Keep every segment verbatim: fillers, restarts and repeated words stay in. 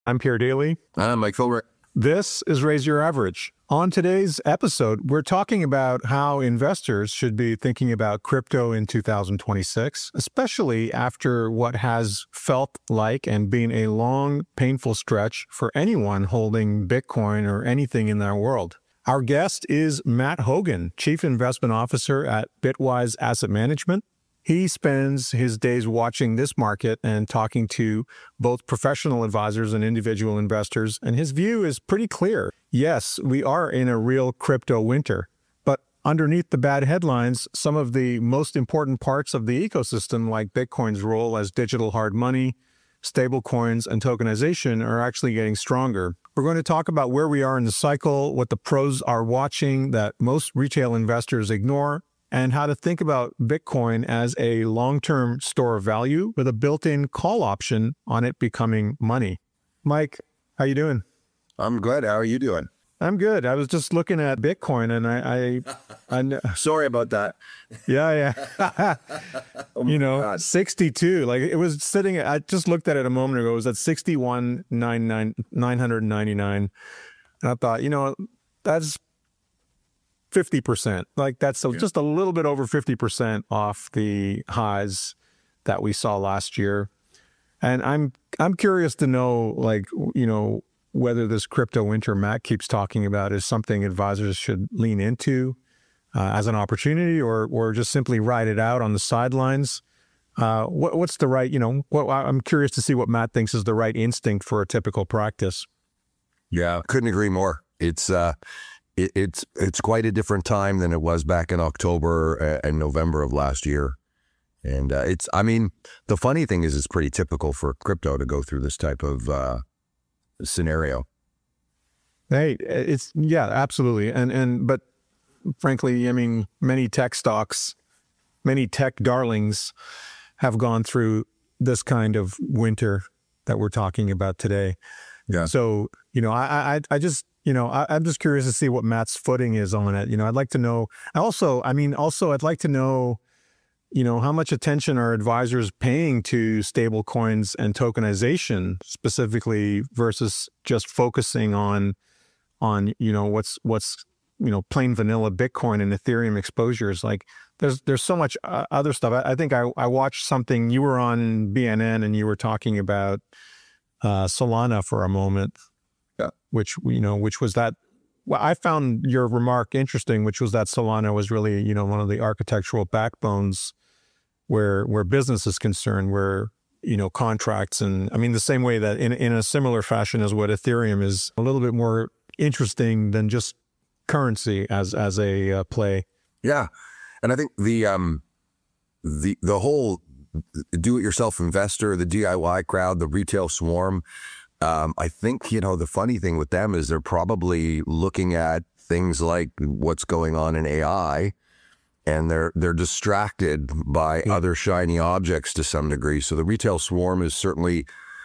I'm Pierre Daly. I'm Mike Philbrick. This is Raise Your Average. On today's episode, we're talking about how investors should be thinking about crypto in two thousand twenty-six, especially after what has felt like and been a long, painful stretch for anyone holding Bitcoin or anything in their world. Our guest is Matt Hougan, Chief Investment Officer at Bitwise Asset Management. He spends his days watching this market and talking to both professional advisors and individual investors, and his view is pretty clear. Yes, we are in a real crypto winter, but underneath the bad headlines, some of the most important parts of the ecosystem, like Bitcoin's role as digital hard money, stablecoins, and tokenization, are actually getting stronger. We're going to talk about where we are in the cycle, what the pros are watching that most retail investors ignore, and how to think about Bitcoin as a long-term store of value with a built-in call option on it becoming money. Mike, how you doing? I'm good. How are you doing? I'm good. I was just looking at Bitcoin and I... I, I Sorry about that. Yeah, yeah. Oh you know, God. sixty-two. Like it was sitting... I just looked at it a moment ago. It was at sixty-one thousand nine hundred ninety-nine. And I thought, you know, that's fifty percent. Like that's a, Yeah. just a little bit over fifty percent off the highs that we saw last year. And I'm I'm curious to know, like, you know, whether this crypto winter Matt keeps talking about is something advisors should lean into uh, as an opportunity, or or just simply ride it out on the sidelines. Uh, what, what's the right, you know, what, I'm curious to see what Matt thinks is the right instinct for a typical practice. Yeah, couldn't agree more. It's uh, it, it's it's quite a different time than it was back in October and November of last year. And uh, it's, I mean, the funny thing is, it's pretty typical for crypto to go through this type of uh, scenario. Hey, it's, yeah, absolutely. And, and, but frankly, I mean, many tech stocks, many tech darlings have gone through this kind of winter that we're talking about today. Yeah. So, you know, I, I, I just, you know, I, I'm just curious to see what Matt's footing is on it. You know, I'd like to know. Also, I mean, also, I'd like to know, you know, how much attention are advisors paying to stable coins and tokenization specifically versus just focusing on, on, you know, what's, what's, you know, plain vanilla Bitcoin and Ethereum exposures. Like there's, there's so much uh, other stuff. I, I think I, I watched something, you were on B N N and you were talking about uh, Solana for a moment, yeah. which, you know, which was that, well, I found your remark interesting, which was that Solana was really, you know, one of the architectural backbones where where business is concerned, where, you know, contracts and, I mean, the same way that in, in a similar fashion as what Ethereum is a little bit more interesting than just currency as as a uh, play. Yeah. And I think the um the the whole do-it-yourself investor, the D I Y crowd, the retail swarm, um, I think, you know, the funny thing with them is they're probably looking at things like what's going on in A I, and they're they're distracted by Yeah. other shiny objects to some degree. So the retail swarm is certainly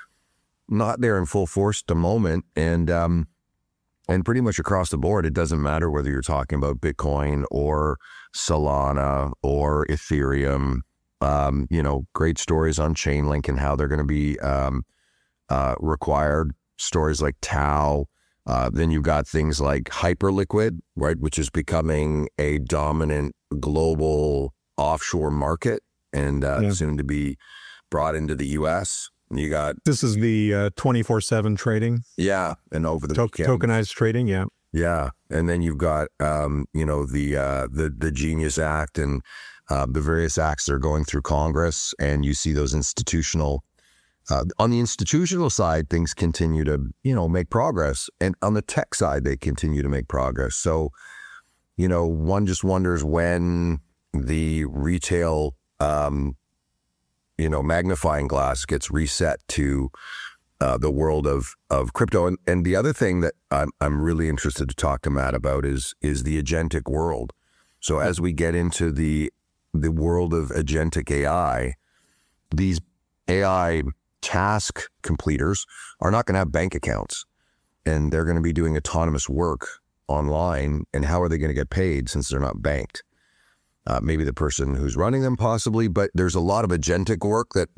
not there in full force at the moment. And um, and pretty much across the board, it doesn't matter whether you're talking about Bitcoin or Solana or Ethereum. Um, you know, great stories on Chainlink and how they're going to be um, uh, required. Stories like Tau. Uh, then you've got things like Hyperliquid, right, which is becoming a dominant global offshore market and uh, Yeah. soon to be brought into the U S. You got, This is the uh, twenty-four seven trading, yeah, and over the to- weekend. tokenized trading. Yeah. Yeah, and then you've got, um, you know, the uh, the the Genius Act and uh, the various acts that are going through Congress, and you see those institutional. Uh, on the institutional side, things continue to, you know, make progress, and on the tech side, they continue to make progress. So, you know, one just wonders when the retail, um, you know, magnifying glass gets reset to uh, the world of of crypto. And and the other thing that I'm I'm really interested to talk to Matt about is is the agentic world. So as we get into the the world of agentic A I, these A I task completers are not going to have bank accounts, and they're going to be doing autonomous work online. And how are they going to get paid since they're not banked? Uh, maybe the person who's running them possibly, but there's a lot of agentic work that that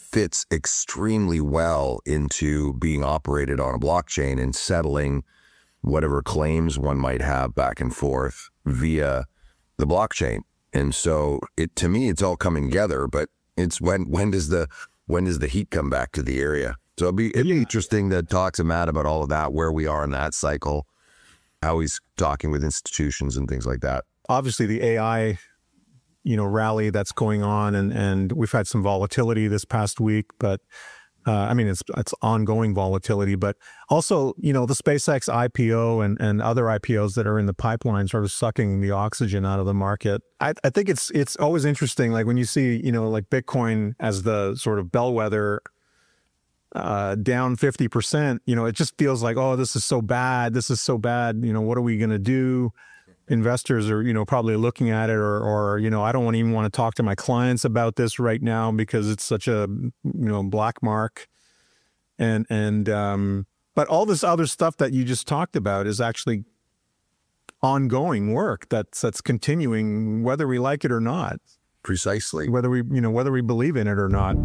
fits extremely well into being operated on a blockchain and settling whatever claims one might have back and forth via the blockchain. And so it, to me, it's all coming together, but it's when, when does the, when does the heat come back to the area? So it'd be, it'd be interesting to talk to Matt about all of that, where we are in that cycle, how he's talking with institutions and things like that. Obviously the A I, you know, rally that's going on, and, and we've had some volatility this past week, but uh, I mean, it's, it's ongoing volatility, but also, you know, the SpaceX I P O and, and other I P Os that are in the pipeline sort of sucking the oxygen out of the market. I, I think it's, it's always interesting. Like when you see, you know, like Bitcoin as the sort of bellwether, uh, down fifty percent, you know, it just feels like, oh, this is so bad. This is so bad. You know, what are we going to do? Investors are, you know, probably looking at it, or, or, you know, I don't even want to talk to my clients about this right now because it's such a, you know, black mark. And, and, um, but all this other stuff that you just talked about is actually ongoing work that's, that's continuing, whether we like it or not. Precisely. Whether we, you know, whether we believe in it or not.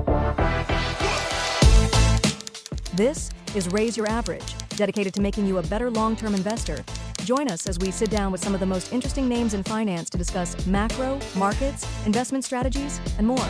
This is Raise Your Average, dedicated to making you a better long-term investor. Join us as we sit down with some of the most interesting names in finance to discuss macro, markets, investment strategies, and more.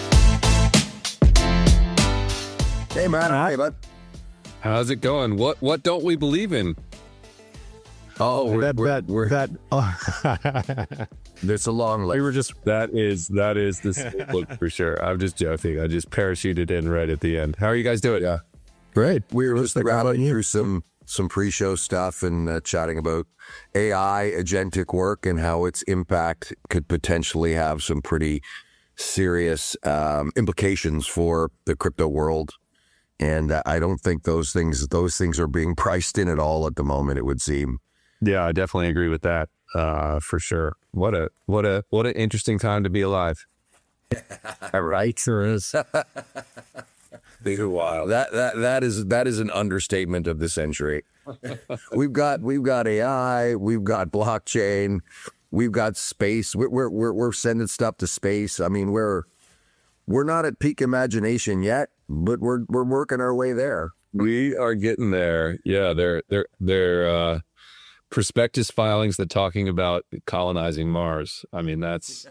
Hey, man. Hey, bud. How's it going? What what don't we believe in? Oh, we're, that, we're, that, we're, that, oh. there's a long list. We were just that is that is the look for sure. I'm just joking. I just parachuted in right at the end. How are you guys doing? Yeah, great. We were just rattling through some some pre-show stuff and uh, chatting about A I agentic work and how its impact could potentially have some pretty serious um, implications for the crypto world. And uh, I don't think those things those things are being priced in at all at the moment, it would seem. Yeah, I definitely agree with that, uh, for sure. What a what a what an interesting time to be alive. Right, sure is. Big a while. That that that is that is an understatement of the century. we've got we've got A I, we've got blockchain, we've got space. We're we're we're, we're sending stuff to space. I mean, we're we're not at peak imagination yet, but we're we're working our way there. We are getting there. Yeah, they're they're they're uh, prospectus filings that talking about colonizing Mars. I mean, that's.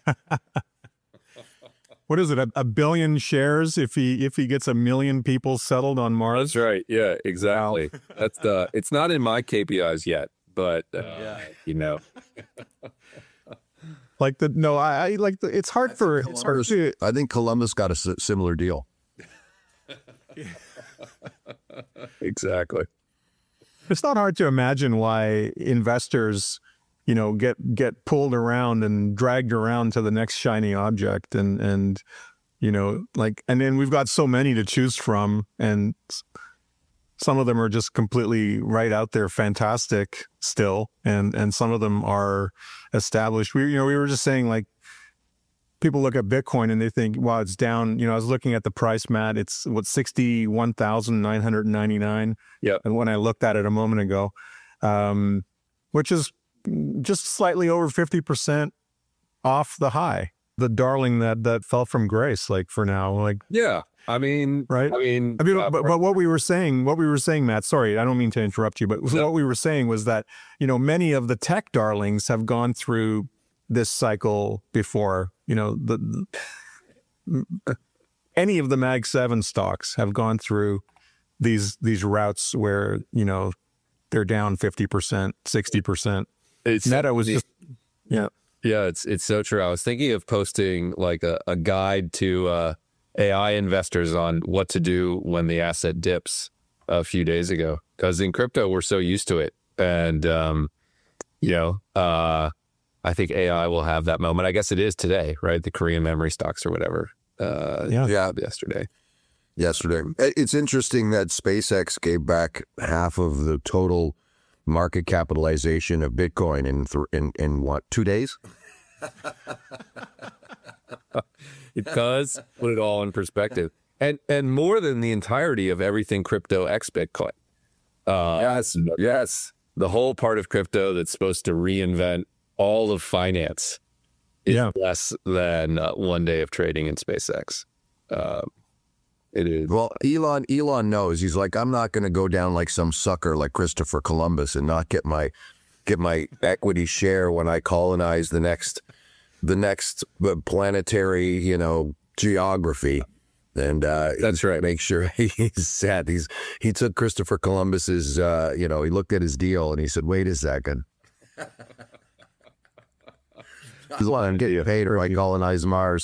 What is it? A, a billion shares if he if he gets a million people settled on Mars? That's right. Yeah, exactly. That's the. It's not in my K P Is yet, but uh, yeah. you know. Like the no, I, I like the. It's hard for. It's hard to, I think Columbus got a s- similar deal. Exactly. It's not hard to imagine why investors, you know, get get pulled around and dragged around to the next shiny object, and and you know, like, and then we've got so many to choose from, and some of them are just completely right out there fantastic still, and and some of them are established. We you know we were just saying, like, people look at Bitcoin and they think, wow, it's down. You know, I was looking at the price, Matt. It's what sixty-one thousand nine hundred ninety-nine. Yeah. And when I looked at it a moment ago, um, which is just slightly over fifty percent off the high, the darling that that fell from grace, like, for now, like. Yeah. I mean, right. I mean, I mean, uh, but, but what we were saying, what we were saying, Matt, sorry, I don't mean to interrupt you, but no. what we were saying was that, you know, many of the tech darlings have gone through this cycle before. You know, the, the any of the Mag seven stocks have gone through these these routes where, you know, they're down fifty percent, sixty percent. It's, Meta was just, yeah. Yeah, it's it's so true. I was thinking of posting like a, a guide to uh, A I investors on what to do when the asset dips a few days ago. Because in crypto, we're so used to it. And, um, you know, uh, I think A I will have that moment. I guess it is today, right? The Korean memory stocks or whatever. Uh, yeah. yeah. Yesterday. Yesterday. It's interesting that SpaceX gave back half of the total market capitalization of Bitcoin in th- in, in what, two days? It does put it all in perspective. And and more than the entirety of everything crypto X Bitcoin. Uh, yes, yes. The whole part of crypto that's supposed to reinvent all of finance is yeah. less than uh, one day of trading in SpaceX. Uh, it is. Well, Elon Elon knows. He's like, I'm not going to go down like some sucker like Christopher Columbus and not get my get my equity share when I colonize the next the next planetary, you know, geography. And uh, that's right. Make sure he's sad. He's he took Christopher Columbus's, uh, you know, he looked at his deal and he said, "Wait a second, I'm getting paid or I colonize Mars."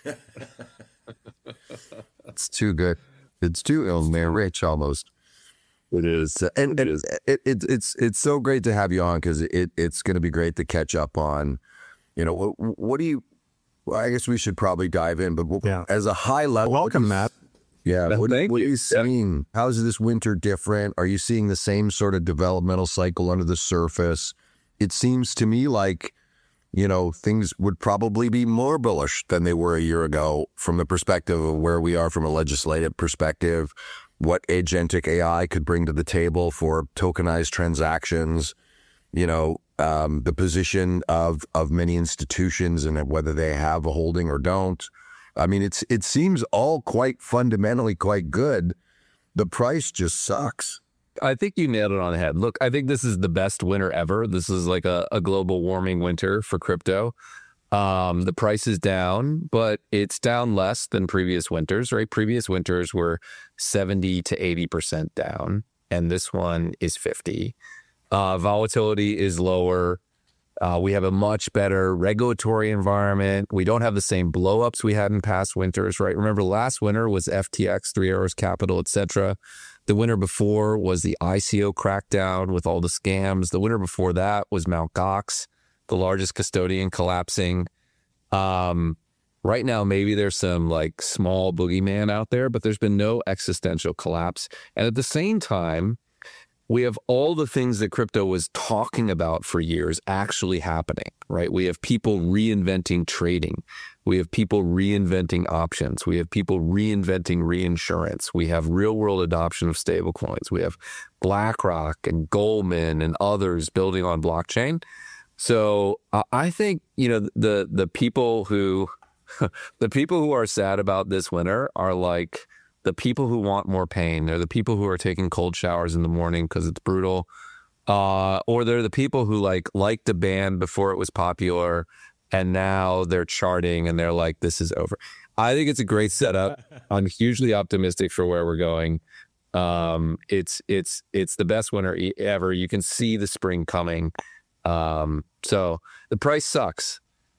It's too good. It's too ill-man rich almost. It is, and, and it is. It, it, it's it's so great to have you on because it it's going to be great to catch up on. You know, what what do you? Well, I guess we should probably dive in, but yeah. as a high level, welcome, Matt. Yeah, what, Thank what you. are you seeing? Yeah. How's this winter different? Are you seeing the same sort of developmental cycle under the surface? It seems to me like, you know, things would probably be more bullish than they were a year ago from the perspective of where we are from a legislative perspective, what agentic A I could bring to the table for tokenized transactions, you know, um, the position of of many institutions and whether they have a holding or don't. I mean, it's it seems all quite fundamentally quite good. The price just sucks. I think you nailed it on the head. Look, I think this is the best winter ever. This is like a, a global warming winter for crypto. Um, the price is down, but it's down less than previous winters, right? Previous winters were seventy to eighty percent down, and this one is fifty. Uh, volatility is lower. Uh, we have a much better regulatory environment. We don't have the same blowups we had in past winters, right? Remember, last winter was F T X, Three Arrows Capital, et cetera. The winter before was the I C O crackdown with all the scams. The winter before that was Mount Gox, the largest custodian, collapsing. Um, right now, maybe there's some like small boogeyman out there, but there's been no existential collapse. And at the same time, we have all the things that crypto was talking about for years actually happening, right? We have people reinventing trading. We have people reinventing options. We have people reinventing reinsurance. We have real world adoption of stablecoins. We have BlackRock and Goldman and others building on blockchain. So uh, I think, you know, the the people who the people who are sad about this winter are like the people who want more pain. They're the people who are taking cold showers in the morning because it's brutal. Uh, or they're the people who like liked a band before it was popular and now they're charting and they're like, this is over. I think it's a great setup. I'm hugely optimistic for where we're going. Um, it's it's it's the best winter ever. You can see the spring coming. Um, so the price sucks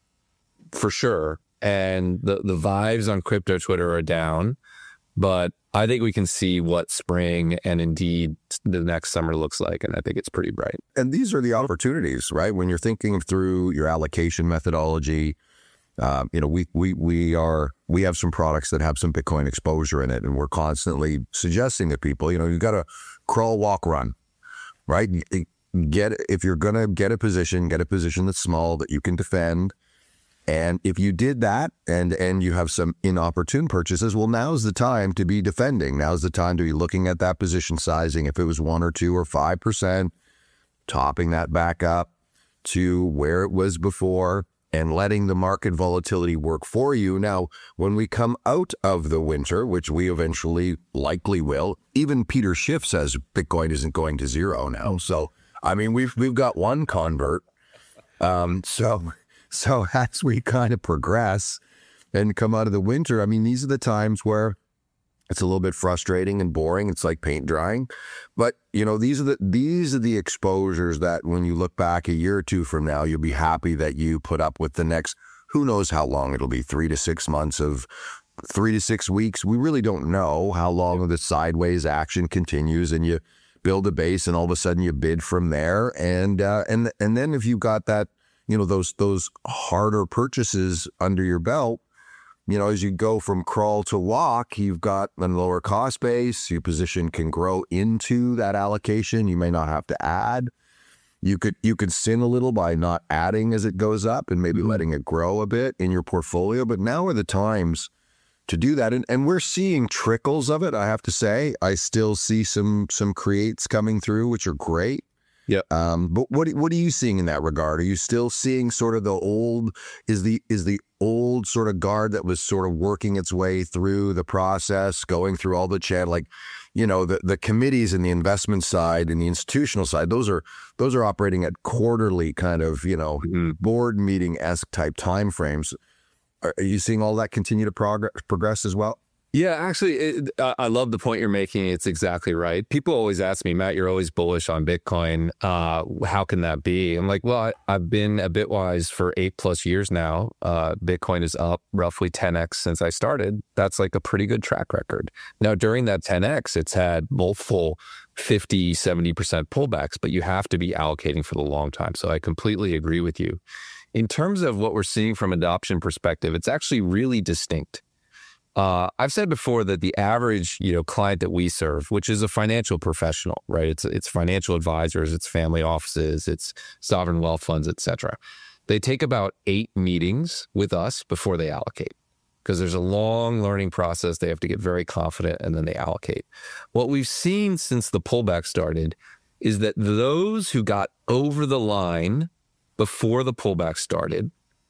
for sure. And the, the vibes on crypto Twitter are down. But I think we can see what spring and indeed the next summer looks like. And I think it's pretty bright. And these are the opportunities, right? When you're thinking through your allocation methodology, uh, you know, we, we, we are, we have some products that have some Bitcoin exposure in it. And we're constantly suggesting to people, you know, you got to crawl, walk, run, right? Get, if you're going to get a position, get a position that's small that you can defend. And if you did that and and you have some inopportune purchases, well, now's the time to be defending. Now's the time to be looking at that position sizing. If it was one or two or five percent, topping that back up to where it was before and letting the market volatility work for you. Now, when we come out of the winter, which we eventually likely will, even Peter Schiff says Bitcoin isn't going to zero now. So, I mean, we've we've got one convert. Um, so. So as we kind of progress and come out of the winter, I mean, these are the times where it's a little bit frustrating and boring. It's like paint drying. But, you know, these are the these are the exposures that when you look back a year or two from now, you'll be happy that you put up with the next, who knows how long it'll be, three to six months of three to six weeks. We really don't know how long the sideways action continues, and you build a base and all of a sudden you bid from there. And uh, and and then if you've got that, you know, those those harder purchases under your belt, you know, as you go from crawl to walk, you've got a lower cost base. Your position can grow into that allocation. You may not have to add. You could you could sin a little by not adding as it goes up and maybe letting it grow a bit in your portfolio. But now are the times to do that. And, and we're seeing trickles of it, I have to say. I still see some some creates coming through, which are great. Yeah. Um, but what what are you seeing in that regard? Are you still seeing sort of the old, is the is the old sort of guard that was sort of working its way through the process, going through all the chat, like, you know, the, the committees and the investment side and the institutional side, those are those are operating at quarterly kind of, you know, mm-hmm. board meeting-esque type timeframes. Are, are you seeing all that continue to progress progress as well? Yeah, actually, it, I love the point you're making. It's exactly right. People always ask me, Matt, you're always bullish on Bitcoin. Uh, how can that be? I'm like, well, I, I've been a Bitwise for eight plus years now. Uh, Bitcoin is up roughly ten X since I started. That's like a pretty good track record. Now, during that ten X, it's had multiple fifty, seventy percent pullbacks, but you have to be allocating for the long time. So I completely agree with you. In terms of what we're seeing from adoption perspective, it's actually really distinct. Uh, I've said before that the average, you know, client that we serve, which is a financial professional, right? It's it's financial advisors, it's family offices, it's sovereign wealth funds, et cetera. They take about eight meetings with us before they allocate, because there's a long learning process. They have to get very confident and then they allocate. What we've seen since the pullback started is that those who got over the line before the pullback started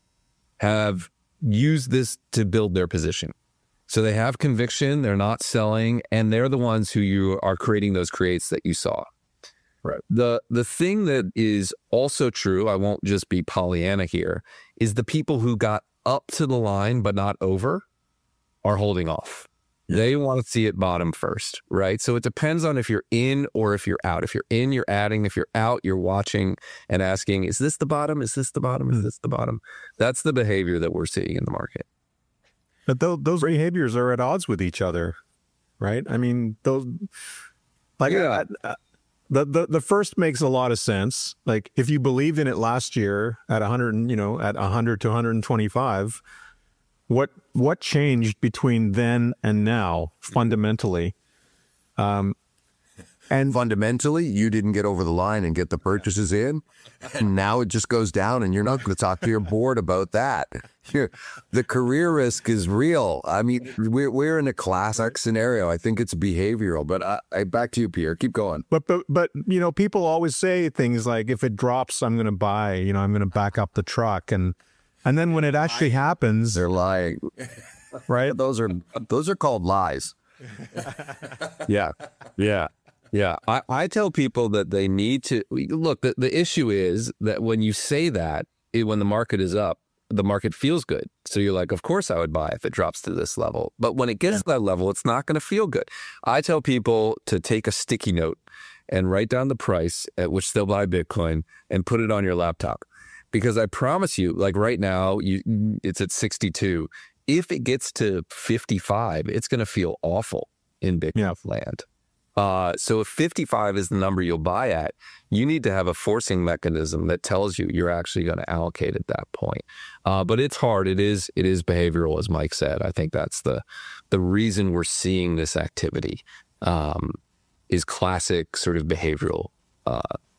have used this to build their position. So they have conviction, they're not selling, and they're the ones who you are creating those creates that you saw. Right. The the thing that is also true, I won't just be Pollyanna here, is the people who got up to the line but not over are holding off. Yeah. They want to see it bottom first, right? So it depends on if you're in or if you're out. If you're in, you're adding. If you're out, you're watching and asking, is this the bottom? Is this the bottom? Is this the bottom? That's the behavior that we're seeing in the market. But those, those behaviors are at odds with each other, right? I mean, those, like, yeah. I, I, the, the the first makes a lot of sense. Like, if you believed in it last year at one hundred, you know, at one hundred to one hundred twenty-five, what what changed between then and now fundamentally? Um, and fundamentally, you didn't get over the line and get the purchases in, and now it just goes down, and you're not going to talk to your board about that. You're, the career risk is real. I mean, we're we're in a classic scenario. I think it's behavioral, but I, I back to you, Pierre. Keep going. But but but you know, people always say things like, "If it drops, I'm going to buy." You know, I'm going to back up the truck, and and then when it actually happens, they're lying. Right? Those are those are called lies. Yeah, yeah. Yeah, I, I tell people that they need to look. The, the issue is that when you say that, it, when the market is up, the market feels good. So you're like, of course I would buy if it drops to this level. But when it gets to that level, it's not going to feel good. I tell people to take a sticky note and write down the price at which they'll buy Bitcoin and put it on your laptop. Because I promise you, like right now, you it's at sixty-two. If it gets to fifty-five, it's going to feel awful in Bitcoin yeah. land. Uh, so if fifty-five is the number you'll buy at, you need to have a forcing mechanism that tells you you're actually going to allocate at that point. Uh, but it's hard. It is it is behavioral, as Mike said. I think that's the the reason we're seeing this activity um, is classic sort of behavioral uh,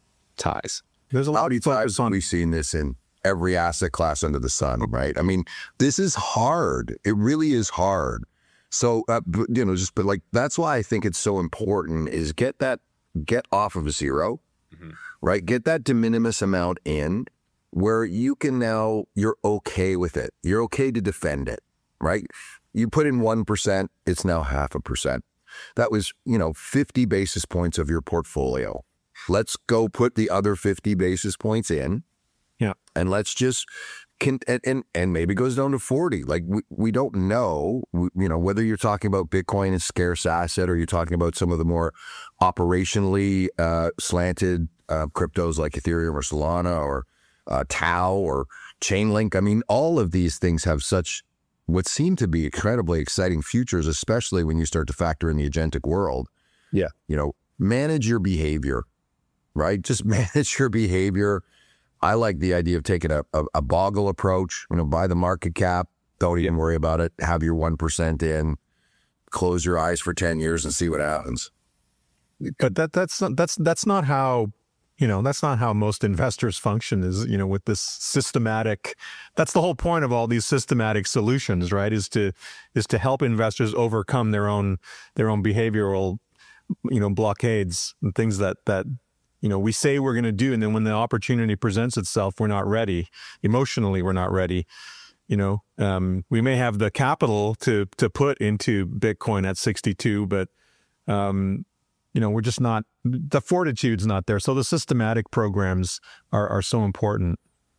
ties. There's a lot of times we've seen this in every asset class under the sun, right? I mean, this is hard. It really is hard. So, uh, you know, just, but like, that's why I think it's so important is get that, get off of a zero, mm-hmm. right? Get that de minimis amount in where you can now, you're okay with it. You're okay to defend it, right? You put in one percent, it's now half a percent. That was, you know, fifty basis points of your portfolio. Let's go put the other fifty basis points in. Yeah. And let's just, Can, and, and and maybe it goes down to forty. Like we, we don't know, we, you know, whether you're talking about Bitcoin as scarce asset or you're talking about some of the more operationally uh, slanted uh, cryptos like Ethereum or Solana or uh, Tau or Chainlink. I mean, all of these things have such what seem to be incredibly exciting futures, especially when you start to factor in the agentic world. Yeah. You know, manage your behavior, right? Just manage your behavior. I like the idea of taking a, a, a boggle approach, you know, buy the market cap, don't even worry about it, have your one percent in, close your eyes for ten years and see what happens. But that that's not, that's that's not how, you know, that's not how most investors function is, you know, with this systematic, that's the whole point of all these systematic solutions, right? Is to is to help investors overcome their own their own behavioral, you know, blockades and things that that you know, we say we're going to do, and then when the opportunity presents itself, we're not ready. Emotionally, we're not ready. You know, um, we may have the capital to to put into Bitcoin at sixty-two, but um, you know, we're just not, the fortitude's not there. So the systematic programs are are so important.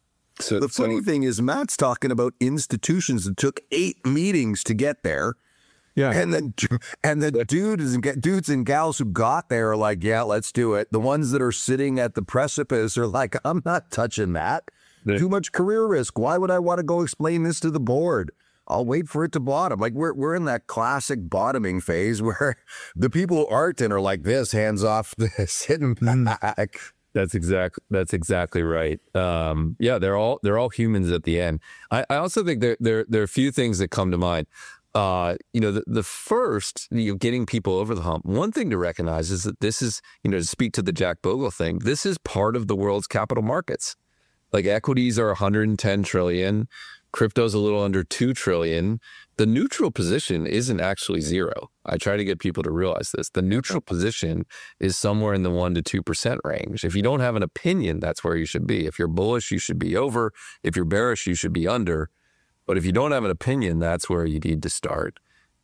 So the funny so, thing is, Matt's talking about institutions that took eight meetings to get there. Yeah, and the and the dudes and dudes and gals who got there are like, yeah, let's do it. The ones that are sitting at the precipice are like, I'm not touching that. Yeah. Too much career risk. Why would I want to go explain this to the board? I'll wait for it to bottom. Like we're we're in that classic bottoming phase where the people who aren't in are like this, hands off this, hitting back. That's exactly that's exactly right. Um, yeah, they're all they're all humans at the end. I, I also think there there there are a few things that come to mind. Uh, you know, the, the first, you know, getting people over the hump. One thing to recognize is that this is, you know, to speak to the Jack Bogle thing, this is part of the world's capital markets. Like equities are one hundred ten trillion, crypto's a little under two trillion. The neutral position isn't actually zero. I try to get people to realize this. The neutral position is somewhere in the one to two percent range. If you don't have an opinion, that's where you should be. If you're bullish, you should be over. If you're bearish, you should be under. But if you don't have an opinion, that's where you need to start.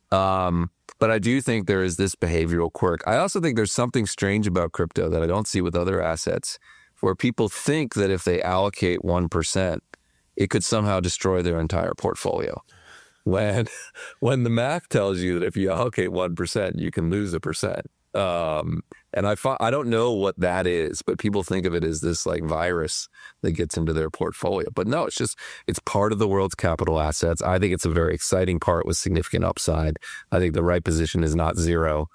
Um, but I do think there is this behavioral quirk. I also think there's something strange about crypto that I don't see with other assets, where people think that if they allocate one percent, it could somehow destroy their entire portfolio. When, when the math tells you that if you allocate one percent, you can lose a percent. Um, and I, I don't know what that is, but people think of it as this like virus that gets into their portfolio. But no, it's just, it's part of the world's capital assets. I think it's a very exciting part with significant upside. I think the right position is not zero.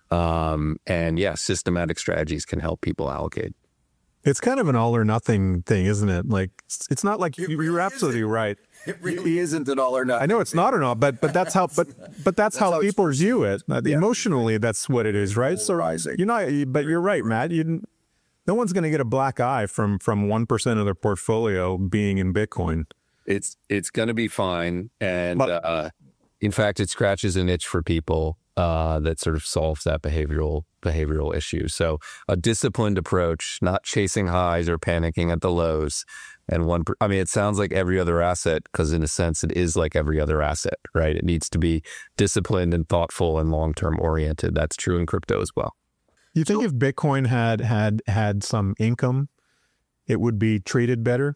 Um, and yeah, systematic strategies can help people allocate. It's kind of an all or nothing thing, isn't it? Like, it's not like you, you're absolutely right. It really isn't an all or nothing. I know it's not an all, but but that's how but but that's, that's how, how people view it. Yeah. Emotionally, that's what it is, right? So you're not, but you're right, Matt. You, no one's going to get a black eye from from one percent of their portfolio being in Bitcoin. It's it's going to be fine, and but, uh, in fact, it scratches an itch for people uh, that sort of solves that behavioral behavioral issue. So a disciplined approach, not chasing highs or panicking at the lows. And one, I mean, it sounds like every other asset, because in a sense, it is like every other asset, right? It needs to be disciplined and thoughtful and long-term oriented. That's true in crypto as well. You think so, if Bitcoin had had had some income, it would be treated better?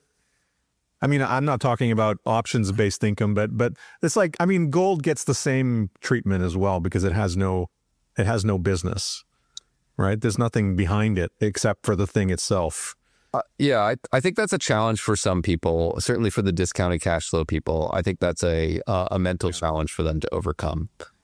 I mean, I'm not talking about options-based income, but but it's like, I mean, gold gets the same treatment as well because it has no it has no business, right? There's nothing behind it except for the thing itself. Uh, yeah, I, I think that's a challenge for some people, certainly for the discounted cash flow people. I think that's a uh, a mental challenge for them to overcome.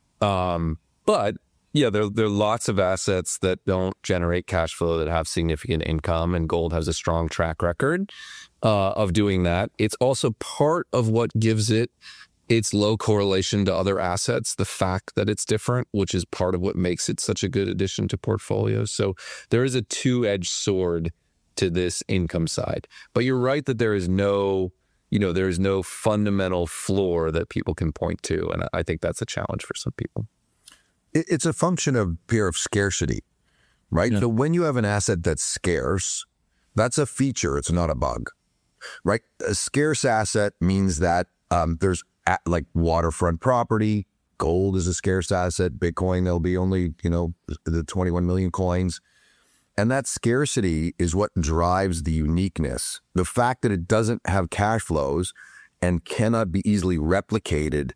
Um, but yeah, there, there are lots of assets that don't generate cash flow that have significant income, and gold has a strong track record uh, of doing that. It's also part of what gives it its low correlation to other assets, the fact that it's different, which is part of what makes it such a good addition to portfolios. So there is a two-edged sword to this income side. But you're right that there is no, you know, there is no fundamental floor that people can point to. And I think that's a challenge for some people. It's a function of fear of scarcity, right? Yeah. So when you have an asset that's scarce, that's a feature. It's not a bug, right? A scarce asset means that um, there's at, like waterfront property, gold is a scarce asset, Bitcoin, there'll be only, you know, the twenty-one million coins. And that scarcity is what drives the uniqueness. The fact that it doesn't have cash flows and cannot be easily replicated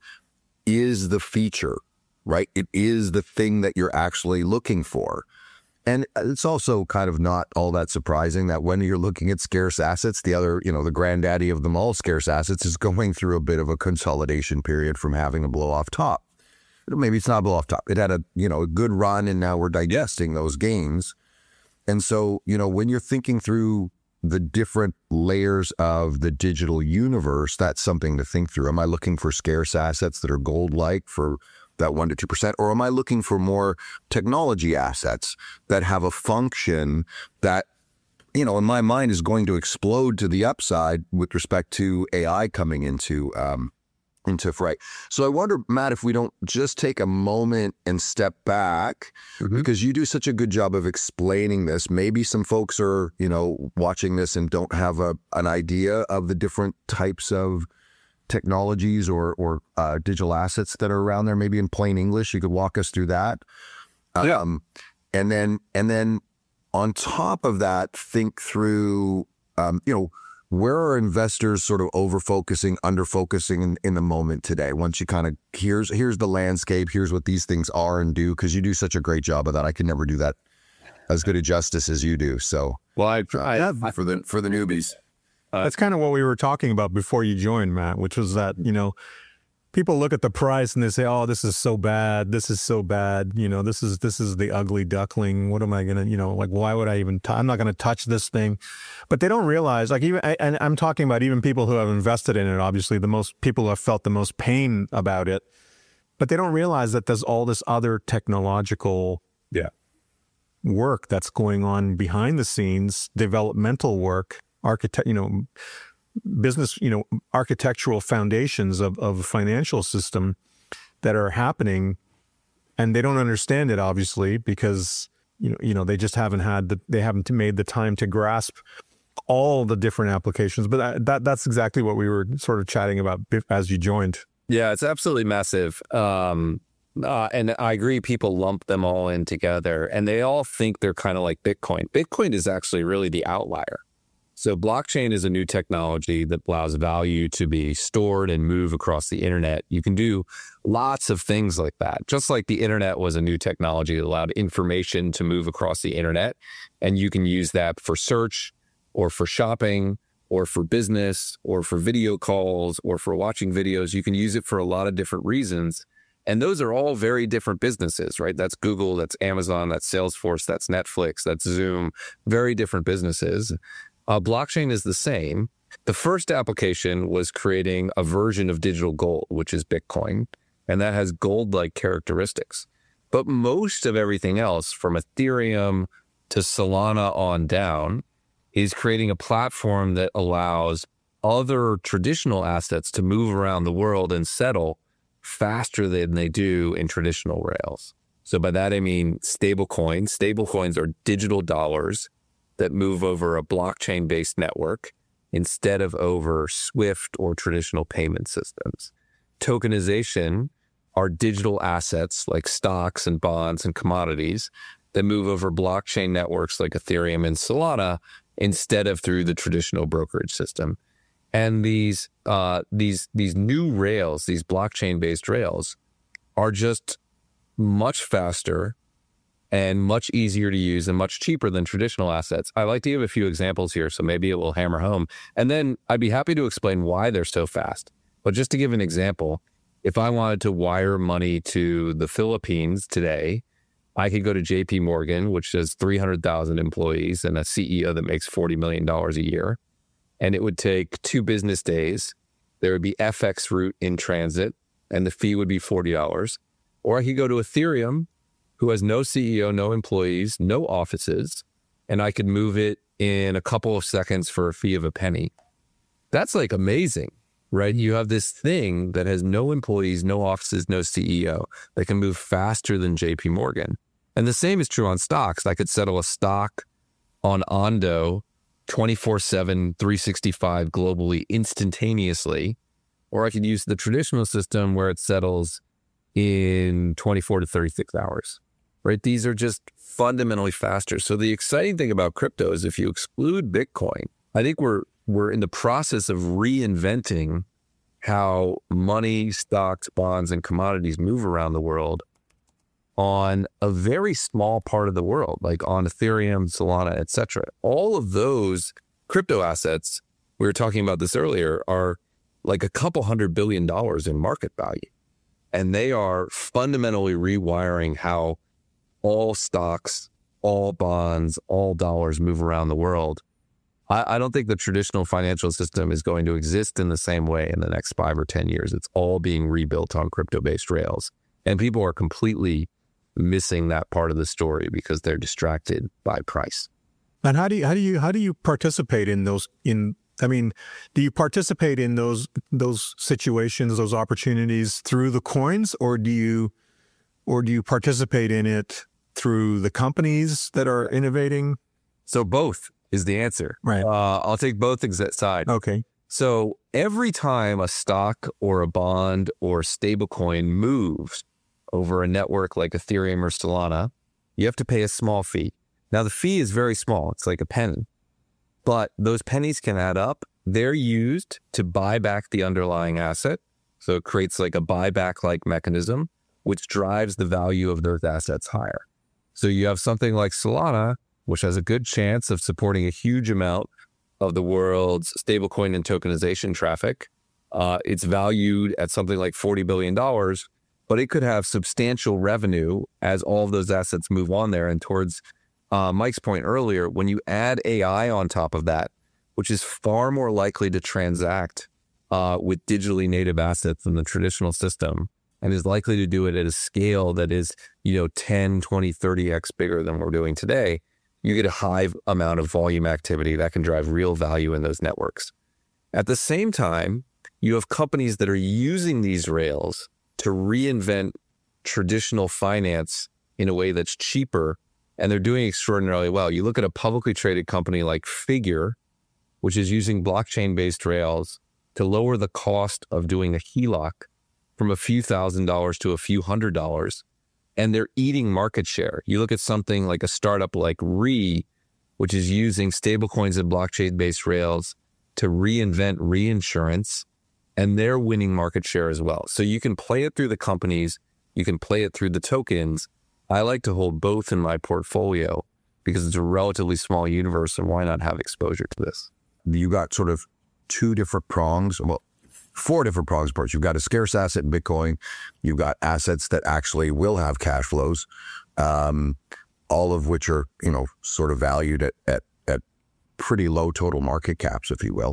is the feature, right? It is the thing that you're actually looking for. And it's also kind of not all that surprising that when you're looking at scarce assets, the other, you know, the granddaddy of them all, scarce assets, is going through a bit of a consolidation period from having a blow off top. Maybe it's not a blow off top. It had a, you know, a good run, and now we're digesting those gains. And so, you know, when you're thinking through the different layers of the digital universe, that's something to think through. Am I looking for scarce assets that are gold-like for that one to two percent? Or am I looking for more technology assets that have a function that, you know, in my mind is going to explode to the upside with respect to A I coming into, um, into right. So I wonder, Matt, if we don't just take a moment and step back, mm-hmm. because you do such a good job of explaining this. Maybe some folks are, you know, watching this and don't have a an idea of the different types of technologies or or uh, digital assets that are around there. Maybe in plain English, you could walk us through that. Yeah. Um, and then and then on top of that, think through, um, you know, where are investors sort of over-focusing, under-focusing in, in the moment today? Once you kind of, here's here's the landscape, here's what these things are and do, because you do such a great job of that. I can never do that as good a justice as you do. So, well, I, I, I for the for the newbies. Uh, That's kind of what we were talking about before you joined, Matt, which was that, you know, people look at the price and they say, oh, this is so bad. This is so bad. You know, this is this is the ugly duckling. What am I going to, you know, like, why would I even, t- I'm not going to touch this thing. But they don't realize, like, even, I, and I'm talking about even people who have invested in it, obviously, the most people who have felt the most pain about it. But they don't realize that there's all this other technological yeah. work that's going on behind the scenes, developmental work, architect, you know, business, you know, architectural foundations of, of a financial system that are happening, and they don't understand it, obviously, because, you know, you know, they just haven't had the, they haven't made the time to grasp all the different applications. But that, that that's exactly what we were sort of chatting about as you joined. Yeah, it's absolutely massive. Um, uh, and I agree, people lump them all in together, and they all think they're kind of like Bitcoin. Bitcoin is actually really the outlier. So blockchain is a new technology that allows value to be stored and move across the internet. You can do lots of things like that. Just like the internet was a new technology that allowed information to move across the internet. And you can use that for search or for shopping or for business or for video calls or for watching videos. You can use it for a lot of different reasons. And those are all very different businesses, right? That's Google, that's Amazon, that's Salesforce, that's Netflix, that's Zoom, very different businesses. Uh, blockchain is the same. The first application was creating a version of digital gold, which is Bitcoin, and that has gold-like characteristics. But most of everything else, from Ethereum to Solana on down, is creating a platform that allows other traditional assets to move around the world and settle faster than they do in traditional rails. So by that, I mean stable coins. Stable coins are digital dollars that move over a blockchain-based network instead of over SWIFT or traditional payment systems. Tokenization are digital assets like stocks and bonds and commodities that move over blockchain networks like Ethereum and Solana instead of through the traditional brokerage system. And these uh, these these new rails, these blockchain-based rails, are just much faster and much easier to use and much cheaper than traditional assets. I like to give a few examples here, so maybe it will hammer home. And then I'd be happy to explain why they're so fast. But just to give an example, if I wanted to wire money to the Philippines today, I could go to J P Morgan, which has three hundred thousand employees and a C E O that makes forty million dollars a year. And it would take two business days. There would be F X route in transit, and the fee would be forty dollars. Or I could go to Ethereum, who has no C E O, no employees, no offices, and I could move it in a couple of seconds for a fee of a penny. That's like amazing, right? You have this thing that has no employees, no offices, no C E O that can move faster than J P Morgan. And the same is true on stocks. I could settle a stock on Ondo twenty-four seven, three sixty-five globally instantaneously, or I could use the traditional system where it settles in twenty-four to thirty-six hours. Right? These are just fundamentally faster. So the exciting thing about crypto is if you exclude Bitcoin, I think we're we're in the process of reinventing how money, stocks, bonds, and commodities move around the world on a very small part of the world, like on Ethereum, Solana, et cetera. All of those crypto assets, we were talking about this earlier, are like a couple hundred billion dollars in market value. And they are fundamentally rewiring how all stocks, all bonds, all dollars move around the world. I, I don't think the traditional financial system is going to exist in the same way in the next five or ten years. It's all being rebuilt on crypto-based rails. And people are completely missing that part of the story because they're distracted by price. And how do you how do you how do you participate in those in I mean, do you participate in those those situations, those opportunities through the coins, or do you or do you participate in it through the companies that are innovating? So both is the answer. Right. Uh, I'll take both exa- sides. Okay. So every time a stock or a bond or stablecoin moves over a network like Ethereum or Solana, you have to pay a small fee. Now the fee is very small. It's like a penny, but those pennies can add up. They're used to buy back the underlying asset. So it creates like a buyback-like mechanism, which drives the value of those assets higher. So you have something like Solana, which has a good chance of supporting a huge amount of the world's stablecoin and tokenization traffic. Uh, it's valued at something like forty billion dollars, but it could have substantial revenue as all of those assets move on there. And towards uh, Mike's point earlier, when you add A I on top of that, which is far more likely to transact uh, with digitally native assets than the traditional system, and is likely to do it at a scale that is, you know, ten, twenty, thirty x bigger than we're doing today, you get a high amount of volume activity that can drive real value in those networks. At the same time, you have companies that are using these rails to reinvent traditional finance in a way that's cheaper, and they're doing extraordinarily well. You look at a publicly traded company like Figure, which is using blockchain-based rails to lower the cost of doing a H E L O C from a few thousand dollars to a few hundred dollars, and they're eating market share. You look at something like a startup like Re, which is using stablecoins and blockchain-based rails to reinvent reinsurance, and they're winning market share as well. So you can play it through the companies, you can play it through the tokens. I like to hold both in my portfolio because it's a relatively small universe, and why not have exposure to this? You got sort of two different prongs, well, four different prongs approach. You've got a scarce asset in Bitcoin. You've got assets that actually will have cash flows, um, all of which are, you know, sort of valued at, at, at pretty low total market caps, if you will.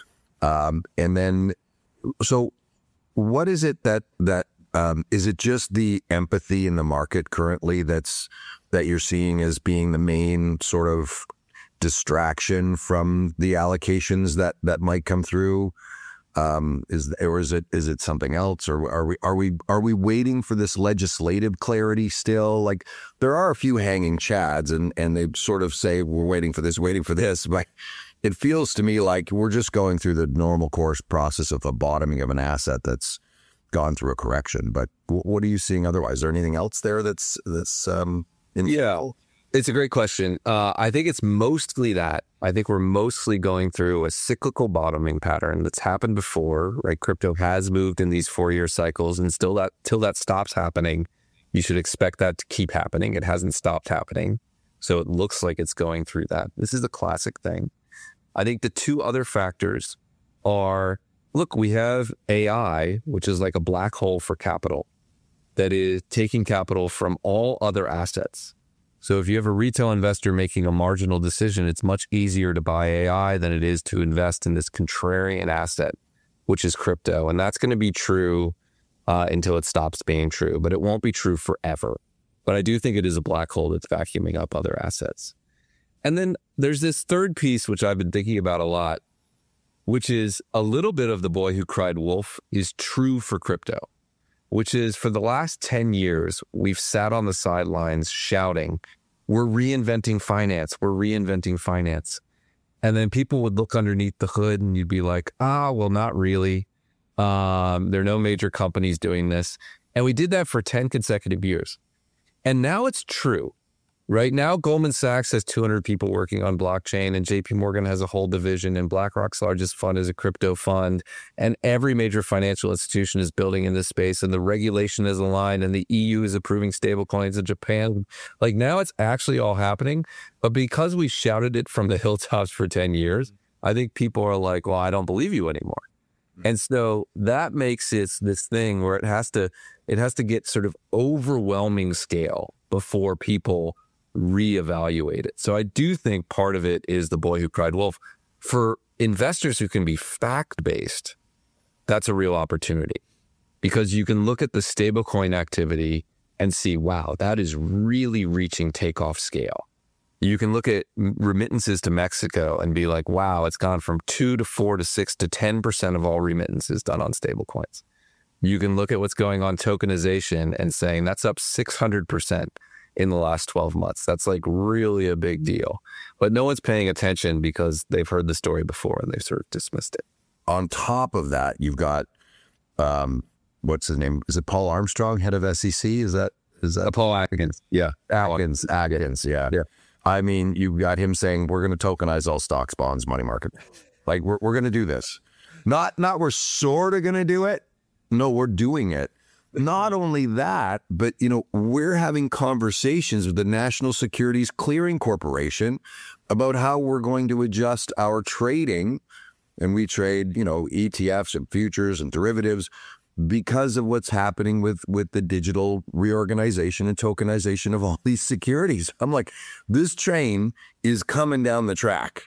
Um, and then, so what is it that, that, um, is it just the empathy in the market currently that's, that you're seeing as being the main sort of distraction from the allocations that, that might come through? Um, is or is it is it something else, or are we are we are we waiting for this legislative clarity still? Like, there are a few hanging chads, and and they sort of say we're waiting for this, waiting for this, but it feels to me like we're just going through the normal course process of a bottoming of an asset that's gone through a correction. But w- what are you seeing otherwise? Is there anything else there that's that's um in yeah? It's a great question. Uh, I think it's mostly that. I think we're mostly going through a cyclical bottoming pattern that's happened before, right? Crypto has moved in these four-year cycles, and still that till that stops happening, you should expect that to keep happening. It hasn't stopped happening. So it looks like it's going through that. This is a classic thing. I think the two other factors are, look, we have A I, which is like a black hole for capital that is taking capital from all other assets. So if you have a retail investor making a marginal decision, it's much easier to buy A I than it is to invest in this contrarian asset, which is crypto. And that's going to be true uh, until it stops being true, but it won't be true forever. But I do think it is a black hole that's vacuuming up other assets. And then there's this third piece, which I've been thinking about a lot, which is a little bit of the boy who cried wolf is true for crypto, which is for the last ten years, we've sat on the sidelines shouting, we're reinventing finance, we're reinventing finance. And then people would look underneath the hood and you'd be like, ah, well, not really. Um, there are no major companies doing this. And we did that for ten consecutive years. And now it's true. Right now, Goldman Sachs has two hundred people working on blockchain, and J P Morgan has a whole division, and BlackRock's largest fund is a crypto fund, and every major financial institution is building in this space, and the regulation is aligned, and the E U is approving stablecoins in Japan. Like, now it's actually all happening, but because we shouted it from the hilltops for ten years, I think people are like, well, I don't believe you anymore. And so that makes it this thing where it has to, it has to get sort of overwhelming scale before people reevaluate it. So I do think part of it is the boy who cried wolf. For investors who can be fact-based, that's a real opportunity, because you can look at the stablecoin activity and see, wow, that is really reaching takeoff scale. You can look at remittances to Mexico and be like, wow, it's gone from two to four to six to ten percent of all remittances done on stable coins. You can look at what's going on tokenization and saying that's up six hundred percent in the last twelve months. That's like really a big deal. But no one's paying attention because they've heard the story before and they've sort of dismissed it. On top of that, you've got, um, what's his name? Is it Paul Armstrong, head of S E C? Is that, is that? Uh, Paul Atkins. Yeah. Atkins, Atkins, yeah. yeah. I mean, you've got him saying, we're going to tokenize all stocks, bonds, money market. Like, we're we're going to do this. Not, not we're sort of going to do it. No, we're doing it. Not only that, but, you know, we're having conversations with the National Securities Clearing Corporation about how we're going to adjust our trading. And we trade, you know, E T Fs and futures and derivatives because of what's happening with, with the digital reorganization and tokenization of all these securities. I'm like, this train is coming down the track.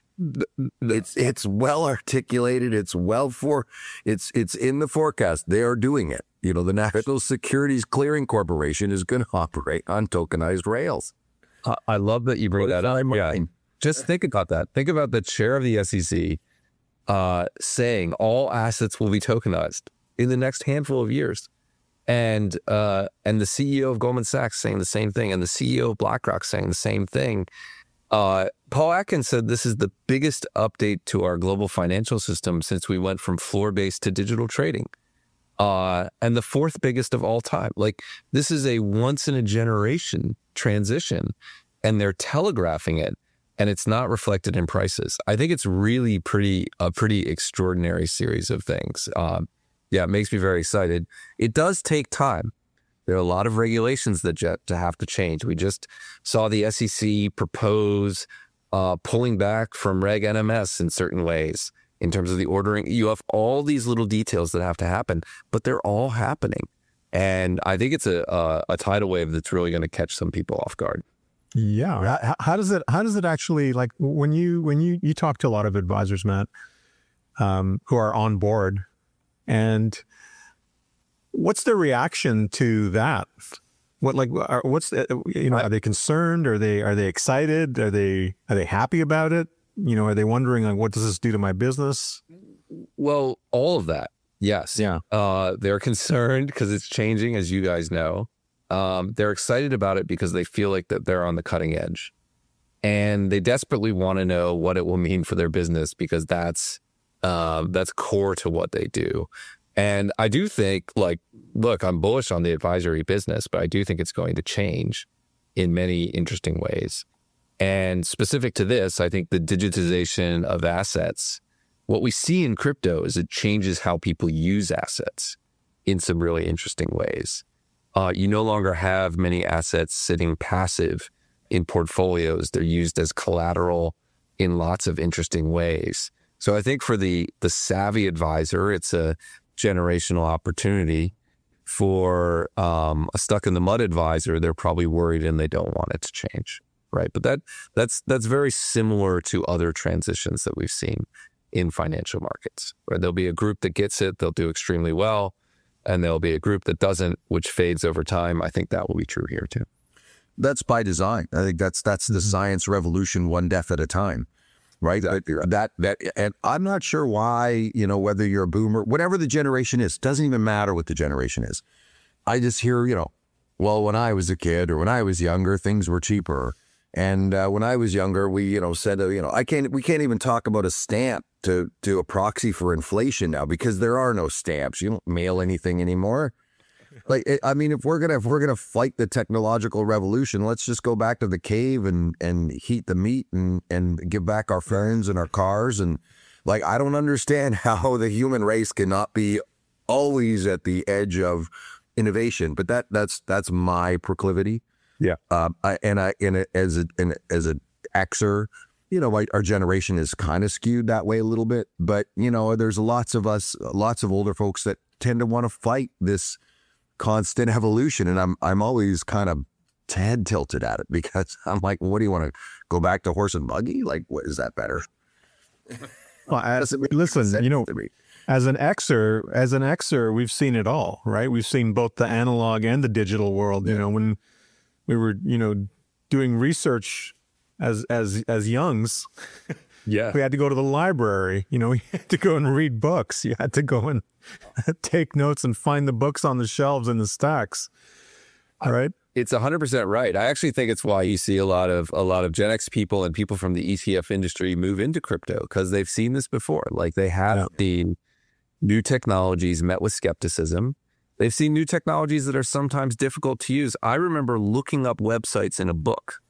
It's it's well articulated. It's well for it's it's in the forecast. They are doing it. You know, the National Securities Clearing Corporation is going to operate on tokenized rails. Uh, I love that you bring that up. Yeah, just think about that. Think about the chair of the S E C uh, saying all assets will be tokenized in the next handful of years, and uh, and the C E O of Goldman Sachs saying the same thing, and the C E O of BlackRock saying the same thing. Uh, Paul Atkins said this is the biggest update to our global financial system since we went from floor-based to digital trading, uh, and the fourth biggest of all time. Like, this is a once-in-a-generation transition, and they're telegraphing it, and it's not reflected in prices. I think it's really pretty a pretty extraordinary series of things. Um, yeah, it makes me very excited. It does take time. There are a lot of regulations that jet to have to change. We just saw the S E C propose uh, pulling back from Reg N M S in certain ways in terms of the ordering. You have all these little details that have to happen, but they're all happening. And I think it's a, a, a tidal wave that's really going to catch some people off guard. Yeah. How, how does it, how does it actually, like when you, when you, you talk to a lot of advisors, Matt, um, who are on board, and what's their reaction to that? What, like, are, what's, the, you know, are they concerned? Are they, are they excited? Are they, are they happy about it? You know, are they wondering, like, what does this do to my business? Well, all of that. Yes. Yeah. Uh, they're concerned because it's changing, as you guys know. Um, they're excited about it because they feel like that they're on the cutting edge, and they desperately want to know what it will mean for their business, because that's, uh, that's core to what they do. And I do think, like, look, I'm bullish on the advisory business, but I do think it's going to change in many interesting ways. And specific to this, I think the digitization of assets, what we see in crypto is it changes how people use assets in some really interesting ways. Uh, you no longer have many assets sitting passive in portfolios. They're used as collateral in lots of interesting ways. So I think for the the savvy advisor, it's a generational opportunity. For um, a stuck in the mud advisor, they're probably worried and they don't want it to change, right? But that that's that's very similar to other transitions that we've seen in financial markets, where there'll be a group that gets it, they'll do extremely well, and there'll be a group that doesn't, which fades over time. I think that will be true here too. That's by design. I think that's that's the science revolution, one death at a time. Right. Exactly right. That, that, and I'm not sure why, you know, whether you're a boomer, whatever the generation is, doesn't even matter what the generation is. I just hear, you know, well, when I was a kid or when I was younger, things were cheaper. And uh, when I was younger, we, you know, said, uh, you know, I can't, we can't even talk about a stamp to, to a proxy for inflation now, because there are no stamps. You don't mail anything anymore. Like, I mean, if we're gonna if we're gonna fight the technological revolution, let's just go back to the cave and and heat the meat and and give back our phones and our cars. And like, I don't understand how the human race cannot be always at the edge of innovation. But that that's that's my proclivity. Yeah. Um. I, and I and it, as a and as an Xer, you know, my, our generation is kind of skewed that way a little bit. But you know, there's lots of us, lots of older folks that tend to want to fight this constant evolution, and I'm I'm always kind of head tilted at it, because I'm like, what do you want to go back to horse and buggy? Like, what is that better? Well, as, listen, you know, as an Xer, as an Xer, we've seen it all, right? We've seen both the analog and the digital world. You know, when we were, you know, doing research as as as youngs, Yeah. we had to go to the library. You know, we had to go and read books. You had to go and take notes and find the books on the shelves in the stacks. All right. It's one hundred percent right. I actually think it's why you see a lot of a lot of Gen X people and people from the E T F industry move into crypto, because they've seen this before. Like they have Yeah. seen new technologies met with skepticism. They've seen new technologies that are sometimes difficult to use. I remember looking up websites in a book.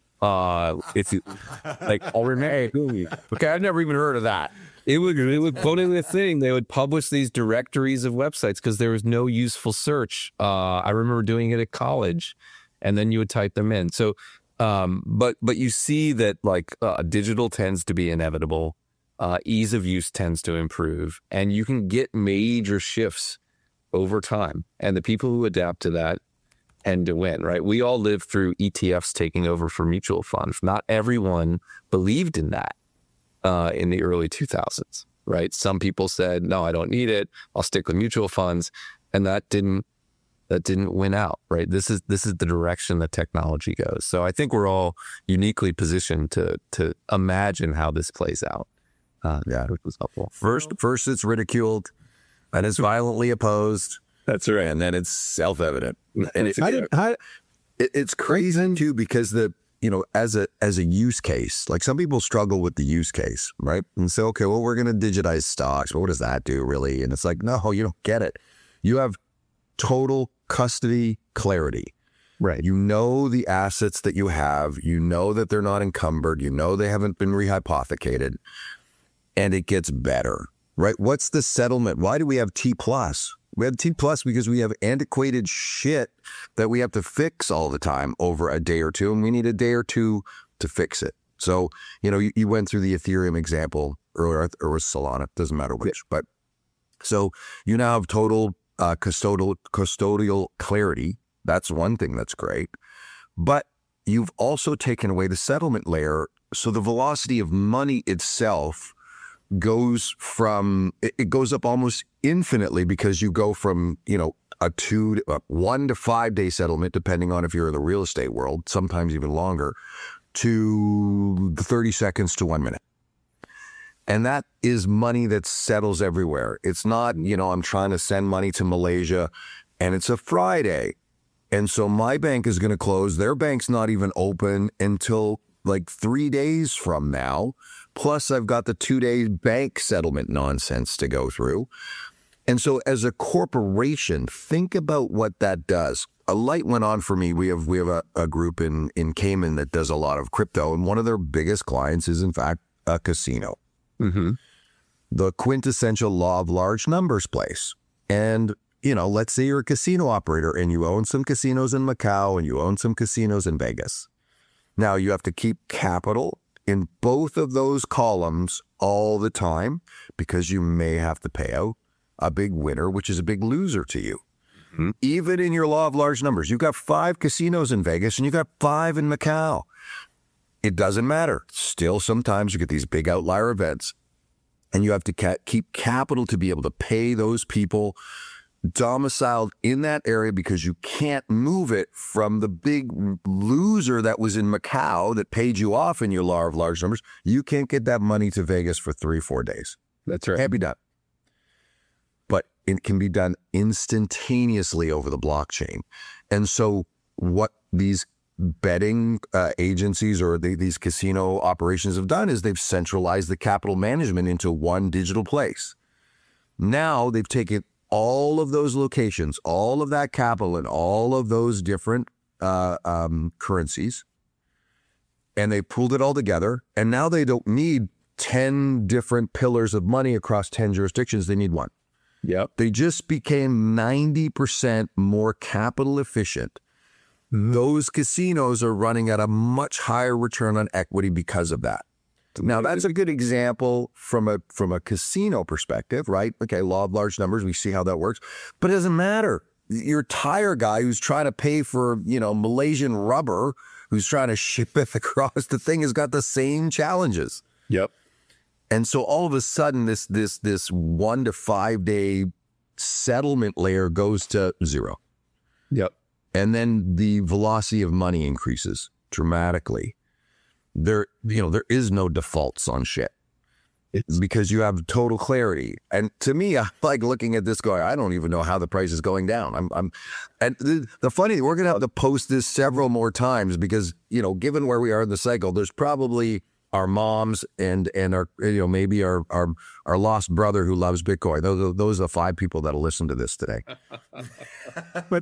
Uh, if you like, I'll remember. Okay, I've never even heard of that. It would it would put in the thing. They would publish these directories of websites because there was no useful search. Uh, I remember doing it at college, and then you would type them in. So, um, but but you see that like uh, digital tends to be inevitable. Uh, ease of use tends to improve, and you can get major shifts over time. And the people who adapt to that tend to win, right? We all lived through E T Fs taking over for mutual funds. Not everyone believed in that uh, in the early two thousands, right? Some people said, no, I don't need it. I'll stick with mutual funds. And that didn't, that didn't win out, right? This is, this is the direction that technology goes. So I think we're all uniquely positioned to, to imagine how this plays out. Uh, Yeah. Which was helpful. First, first it's ridiculed, and it's violently opposed, That's right. and then it's self-evident. And it, I didn't. I, it, it's crazy too, because the you know as a as a use case, like some people struggle with the use case, right? And say, okay, well, we're going to digitize stocks. But what does that do, really? And it's like, no, you don't get it. You have total custody clarity. Right. You know the assets that you have. You know that they're not encumbered. You know they haven't been rehypothecated. And it gets better, right? What's the settlement? Why do we have T plus? We have T plus because we have antiquated shit that we have to fix all the time over a day or two, and we need a day or two to fix it. So, you know, you, you went through the Ethereum example earlier, or was Solana, doesn't matter which, but so you now have total uh, custodial, custodial clarity. That's one thing that's great. But you've also taken away the settlement layer. So the velocity of money itself goes from, it, it goes up almost infinitely, because you go from, you know, a two, to, a one to five day settlement, depending on if you're in the real estate world, sometimes even longer, to thirty seconds to one minute. And that is money that settles everywhere. It's not, you know, I'm trying to send money to Malaysia and it's a Friday. And so my bank is going to close. Their bank's not even open until like three days from now. Plus, I've got the two-day bank settlement nonsense to go through. And so as a corporation, think about what that does. A light went on for me. We have we have a, a group in, in Cayman that does a lot of crypto, and one of their biggest clients is, in fact, a casino. Mm-hmm. The quintessential law of large numbers place. And, you know, let's say you're a casino operator and you own some casinos in Macau and you own some casinos in Vegas. Now, you have to keep capital in both of those columns all the time, because you may have to pay out a big winner, which is a big loser to you. Mm-hmm. Even in your law of large numbers, you've got five casinos in Vegas and you've got five in Macau. It doesn't matter. Still, sometimes you get these big outlier events, and you have to ca- keep capital to be able to pay those people domiciled in that area, because you can't move it from the big loser that was in Macau that paid you off in your law of large numbers. You can't get that money to Vegas for three, four days. That's right. Can't be done. But it can be done instantaneously over the blockchain. And so what these betting uh, agencies or the, these casino operations have done is they've centralized the capital management into one digital place. Now they've taken all of those locations, all of that capital, and all of those different uh, um, currencies, and they pulled it all together. And now they don't need ten different pillars of money across ten jurisdictions. They need one. Yep. They just became ninety percent more capital efficient. Those casinos are running at a much higher return on equity because of that. Now, that's a good example from a from a casino perspective, right? Okay, law of large numbers, we see how that works. But it doesn't matter. Your tire guy who's trying to pay for, you know, Malaysian rubber, who's trying to ship it across the thing, has got the same challenges. Yep. And so all of a sudden, this this this one to five day settlement layer goes to zero. Yep. And then the velocity of money increases dramatically. there, you know, there is no defaults on shit. It's because you have total clarity. And to me, I like looking at this going, I don't even know how the price is going down. I'm, I'm, and the, the funny, we're going to have to post this several more times because, you know, given where we are in the cycle, there's probably our moms and, and our, you know, maybe our, our, our lost brother who loves Bitcoin. Those, those are the five people that'll listen to this today. But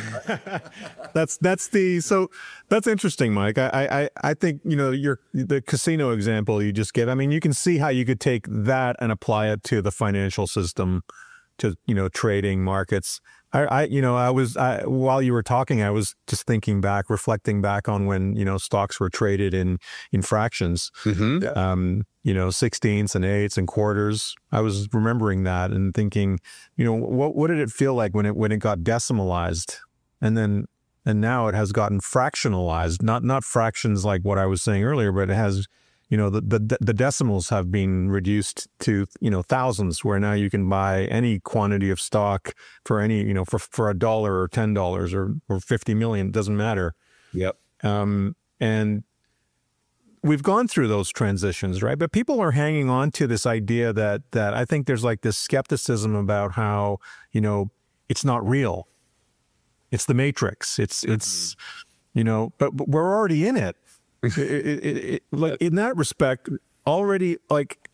that's, that's the, so that's interesting, Mike. I, I, I think, you know, your, the casino example you just gave, I mean, you can see how you could take that and apply it to the financial system, to, you know, trading markets. I, I, you know, I was, I, while you were talking, I was just thinking back, reflecting back on when, you know, stocks were traded in, in fractions, Mm-hmm. um, you know, sixteenths and eighths and quarters. I was remembering that and thinking, you know, what, what did it feel like when it, when it got decimalized? And then, and now it has gotten fractionalized, not, not fractions like what I was saying earlier, but it has, you know, the, the, the decimals have been reduced to, you know, thousands, where now you can buy any quantity of stock for any, you know, for, for a dollar or ten dollars or, or fifty million, it doesn't matter. Yep. Um, and we've gone through those transitions, right? But people are hanging on to this idea that, that I think there's like this skepticism about how, you know, it's not real. It's the Matrix. It's, it's, you know, but, but we're already in it. it, it, it, it like in that respect, already, like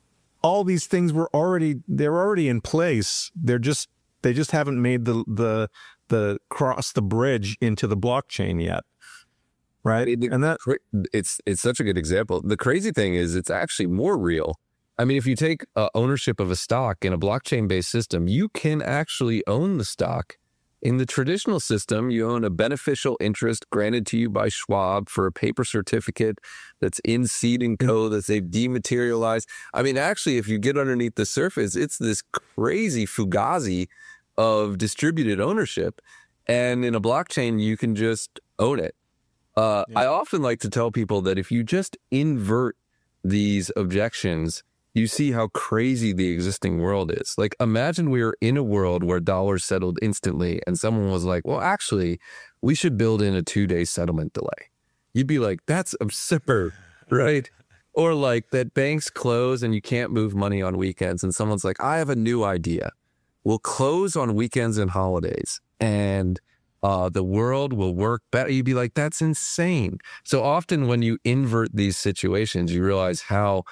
all these things were already, they're already in place. They're just, they just haven't made the, the, the cross the bridge into the blockchain yet. Right. I mean, the, and that it's, it's such a good example. The crazy thing is it's actually more real. I mean, if you take uh, ownership of a stock in a blockchain based system, you can actually own the stock. In the traditional system, you own a beneficial interest granted to you by Schwab for a paper certificate that's in seed and co that they've dematerialized. I mean, actually, if you get underneath the surface, it's this crazy fugazi of distributed ownership. And in a blockchain, you can just own it. Uh, yeah. I often like to tell people that if you just invert these objections, you see how crazy the existing world is. Like, imagine we were in a world where dollars settled instantly and someone was like, well, actually, we should build in a two-day settlement delay. You'd be like, that's absurd, right? Or like that banks close and you can't move money on weekends. And someone's like, I have a new idea. We'll close on weekends and holidays and uh, the world will work better. You'd be like, that's insane. So often when you invert these situations, you realize how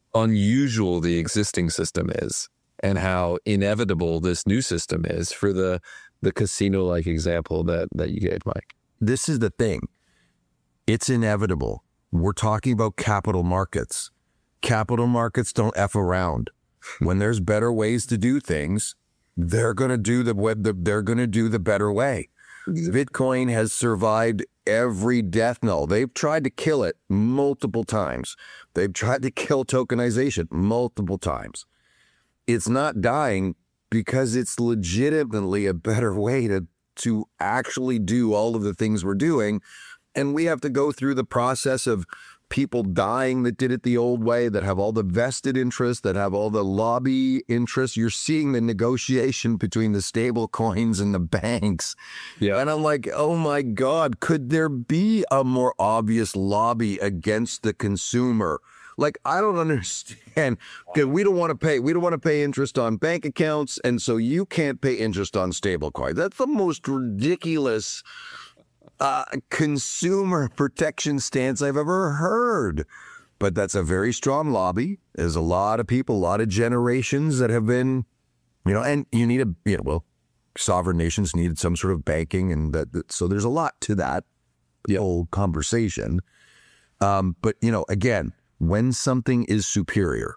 unusual the existing system is and how inevitable this new system is for the the casino-like example that that you gave, Mike. This is the thing. It's inevitable. We're talking about capital markets. Capital markets don't F around. When there's better ways to do things, they're going to do the they're going to do the better way. Bitcoin has survived every death knell. They've tried to kill it multiple times. They've tried to kill tokenization multiple times. It's not dying because it's legitimately a better way to, to actually do all of the things we're doing. And we have to go through the process of people dying that did it the old way, that have all the vested interests, that have all the lobby interests. You're seeing the negotiation between the stable coins and the banks. Yeah. And I'm like, oh my God, could there be a more obvious lobby against the consumer? Like, I don't understand, because we don't want to pay, we don't want to pay interest on bank accounts. And so you can't pay interest on stable coins. That's the most ridiculous Uh, consumer protection stance I've ever heard. But that's a very strong lobby. There's a lot of people, a lot of generations that have been, you know, and you need a, you know, well, sovereign nations needed some sort of banking. And that, that so there's a lot to that yep. whole conversation. Um, but, you know, again, when something is superior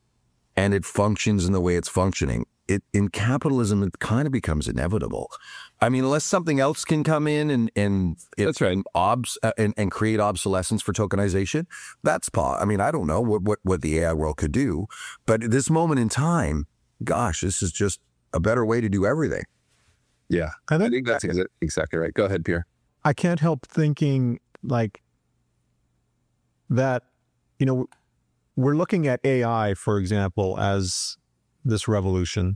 and it functions in the way it's functioning, it in capitalism, it kind of becomes inevitable. I mean, unless something else can come in and and it, that's right, obs uh, and and create obsolescence for tokenization. That's pa. I mean, I don't know what what what the A I world could do, but at this moment in time, gosh, this is just a better way to do everything. Yeah, I think, I think that's exa- exactly right. Go ahead, Pierre. I can't help thinking like that. You know, we're looking at A I, for example, as this revolution.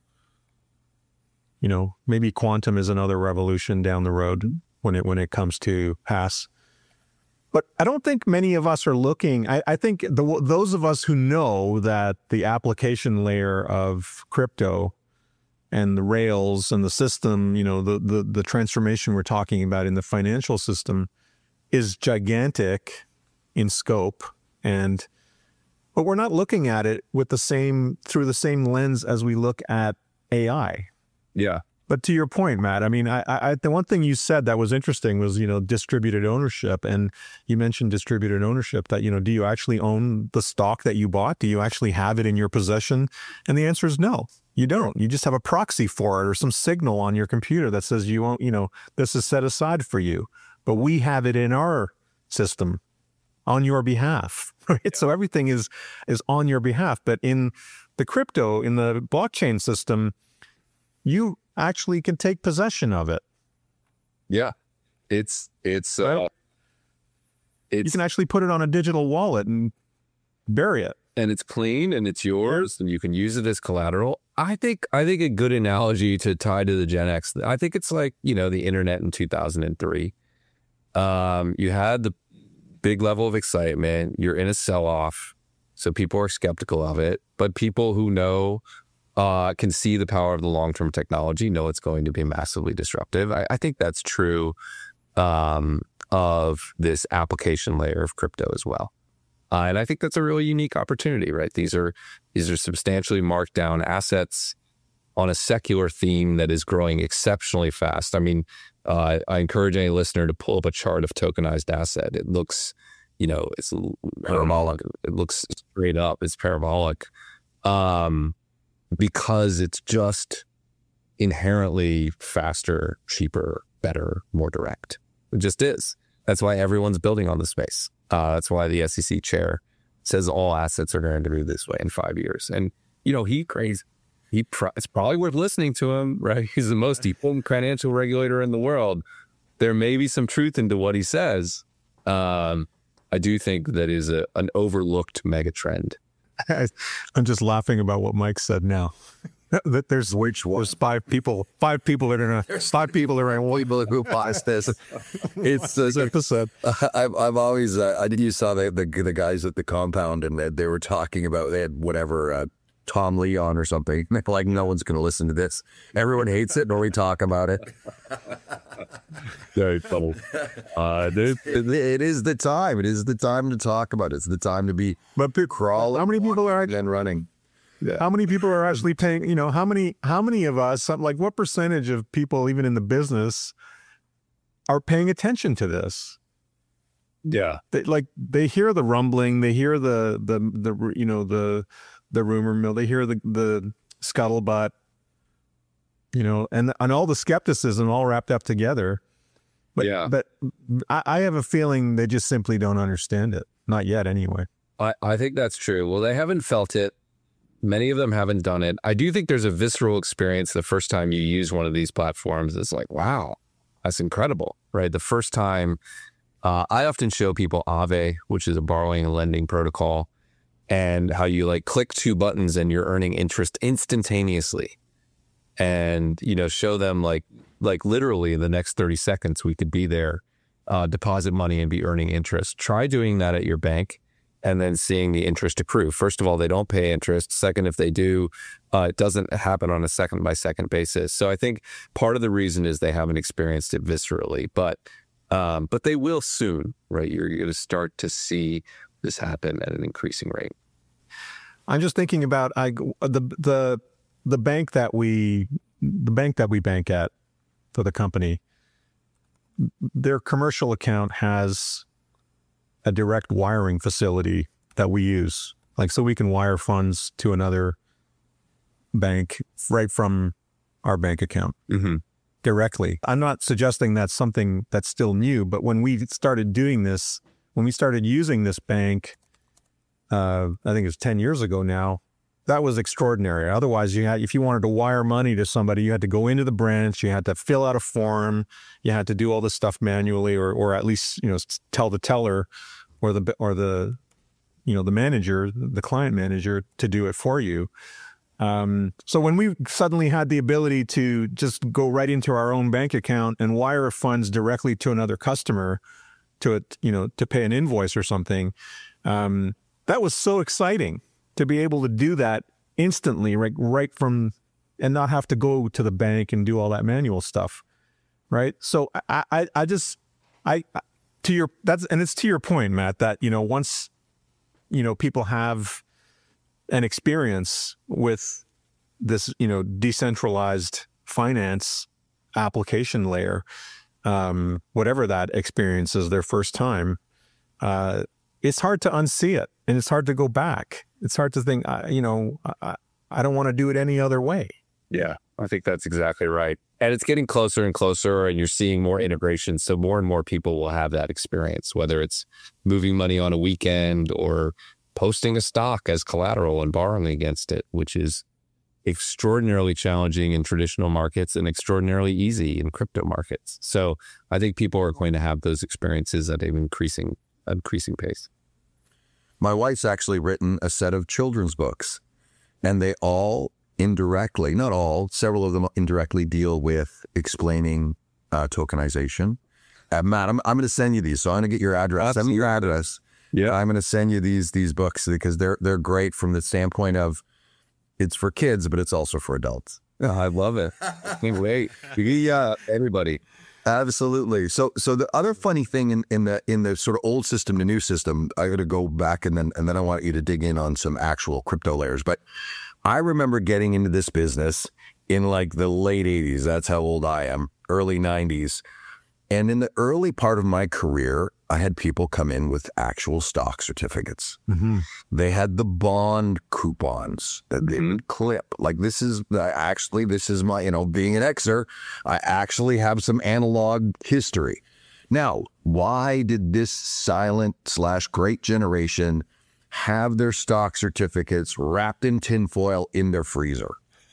You know, maybe quantum is another revolution down the road when it when it comes to pass. But I don't think many of us are looking. I, I think the, those of us who know that the application layer of crypto and the rails and the system, you know, the, the, the transformation we're talking about in the financial system is gigantic in scope. And, but we're not looking at it with the same, through the same lens as we look at A I. Yeah. But to your point, Matt, I mean, I, I, the one thing you said that was interesting was, you know, distributed ownership. And you mentioned distributed ownership that, you know, do you actually own the stock that you bought? Do you actually have it in your possession? And the answer is no, you don't. You just have a proxy for it or some signal on your computer that says you won't, you know, this is set aside for you. But we have it in our system on your behalf, right? Yeah. So everything is, is on your behalf. But in the crypto, in the blockchain system, you actually can take possession of it. Yeah. It's, it's, uh, it's, you can actually put it on a digital wallet and bury it. And it's clean and it's yours and you can use it as collateral. I think, I think a good analogy to tie to the Gen X, I think it's like, you know, the internet in two thousand three. Um, you had the big level of excitement. You're in a sell-off. So people are skeptical of it, but people who know Uh, can see the power of the long-term technology, know it's going to be massively disruptive. I, I think that's true um, of this application layer of crypto as well. Uh, and I think that's a really unique opportunity, right? These are these are substantially marked down assets on a secular theme that is growing exceptionally fast. I mean, uh, I encourage any listener to pull up a chart of tokenized asset. It looks, you know, it's parabolic. It looks straight up. It's parabolic. Um, because it's just inherently faster, cheaper, better, more direct. It just is. That's why everyone's building on the space. Uh, that's why the S E C chair says all assets are going to be this way in five years. And, you know, he crazy. He pro- it's probably worth listening to him, right? He's the most important financial regulator in the world. There may be some truth into what he says. Um, I do think that is a, an overlooked mega trend. I'm just laughing about what Mike said now. That there's which one? There's five people, five people that are gonna, There's five people that are gonna, people who buys this. It's uh, episode. Uh, I've I've always uh, I did you saw the, the the guys at the compound and they, they were talking about they had whatever uh, Tom Lee on or something. They're like, no one's going to listen to this. Everyone hates it, nor we talk about it. Very funny. Uh, it, it is the time. It is the time to talk about it. It's the time to be but crawling. How many people are then running? Yeah. How many people are actually paying? You know, how many? How many of us? Like, what percentage of people, even in the business, are paying attention to this? Yeah, they, like they hear the rumbling, they hear the the the you know the the rumor mill, they hear the the scuttlebutt, you know, and and all the skepticism all wrapped up together. But yeah, but I, I have a feeling they just simply don't understand it, not yet, anyway. I I think that's true. Well, they haven't felt it. Many of them haven't done it. I do think there's a visceral experience the first time you use one of these platforms. It's like, wow, that's incredible, right? The first time. Uh, I often show people Aave, which is a borrowing and lending protocol, and how you like click two buttons and you're earning interest instantaneously. And, you know, show them like, like literally in the next thirty seconds, we could be there, uh, deposit money and be earning interest. Try doing that at your bank and then seeing the interest accrue. First of all, they don't pay interest. Second, if they do, uh, it doesn't happen on a second by second basis. So I think part of the reason is they haven't experienced it viscerally, but Um, but they will soon, right? You're going to start to see this happen at an increasing rate. I'm just thinking about I, the the the bank that we the bank that we bank at for the company. Their commercial account has a direct wiring facility that we use, like so we can wire funds to another bank right from our bank account. Mm-hmm. Directly. I'm not suggesting that's something that's still new, but when we started doing this, when we started using this bank, uh, I think it's ten years ago now, that was extraordinary. Otherwise, you had, if you wanted to wire money to somebody, you had to go into the branch, you had to fill out a form, you had to do all this stuff manually, or or at least, you know, tell the teller or the or the, you know, the manager, the client manager to do it for you. Um, so when we suddenly had the ability to just go right into our own bank account and wire funds directly to another customer, to it, you know, to pay an invoice or something. Um, that was so exciting to be able to do that instantly, right, right from, and not have to go to the bank and do all that manual stuff, right? So I, I, I just, I, to your, that's, and it's to your point, Matt, that, you know, once, you know, people have an experience with this, you know, decentralized finance application layer, um, whatever that experience is their first time, uh, it's hard to unsee it, and it's hard to go back. It's hard to think, uh, you know, I, I don't want to do it any other way. Yeah, I think that's exactly right. And it's getting closer and closer, and you're seeing more integration. So more and more people will have that experience, whether it's moving money on a weekend or posting a stock as collateral and borrowing against it, which is extraordinarily challenging in traditional markets and extraordinarily easy in crypto markets. So I think people are going to have those experiences at an increasing, increasing pace. My wife's actually written a set of children's books, and they all indirectly, not all, several of them indirectly deal with explaining uh, tokenization. Uh, Matt, I'm, I'm going to send you these. So I'm going to get your address. Absolutely. Send me your address. Yeah, I'm going to send you these these books because they're they're great from the standpoint of it's for kids, but it's also for adults. Oh, I love it. Can't wait. Yeah, everybody. Absolutely. So so the other funny thing in, in the in the sort of old system to new system, I got to go back and then and then I want you to dig in on some actual crypto layers. But I remember getting into this business in like the late eighties. That's how old I am, early nineties. And in the early part of my career, I had people come in with actual stock certificates. Mm-hmm. They had the bond coupons that they would clip. Like this is actually, this is my, you know, being an Xer, I actually have some analog history. Now, why did this silent slash great generation have their stock certificates wrapped in tinfoil in their freezer?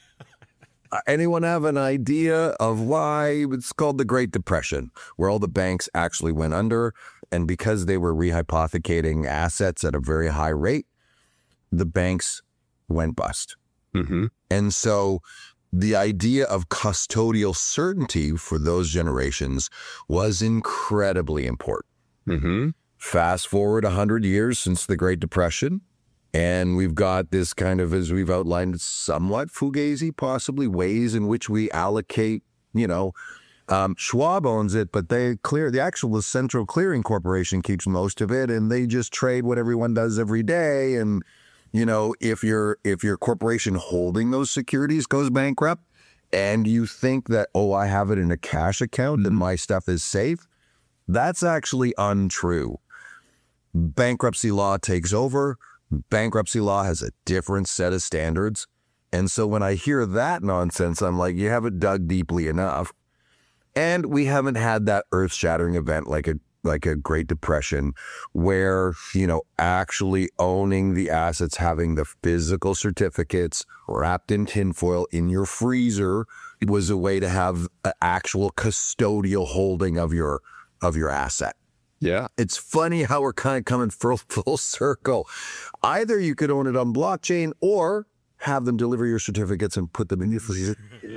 Anyone have an idea of why? It's called the Great Depression, where all the banks actually went under. And because they were rehypothecating assets at a very high rate, the banks went bust. Mm-hmm. And so the idea of custodial certainty for those generations was incredibly important. Mm-hmm. Fast forward one hundred years since the Great Depression, and we've got this kind of, as we've outlined, somewhat fugazi, possibly, ways in which we allocate, you know, um, Schwab owns it, but they clear, the actual Central Clearing Corporation keeps most of it, and they just trade what everyone does every day. And, you know, if your if your corporation holding those securities goes bankrupt and you think that, oh, I have it in a cash account mm-hmm. and my stuff is safe, that's actually untrue. Bankruptcy law takes over. Bankruptcy law has a different set of standards. And so when I hear that nonsense, I'm like, you haven't dug deeply enough. And we haven't had that earth-shattering event like a like a Great Depression where, you know, actually owning the assets, having the physical certificates wrapped in tinfoil in your freezer was a way to have an actual custodial holding of your of your asset. Yeah. It's funny how we're kind of coming full, full circle. Either you could own it on blockchain or have them deliver your certificates and put them in your freezer.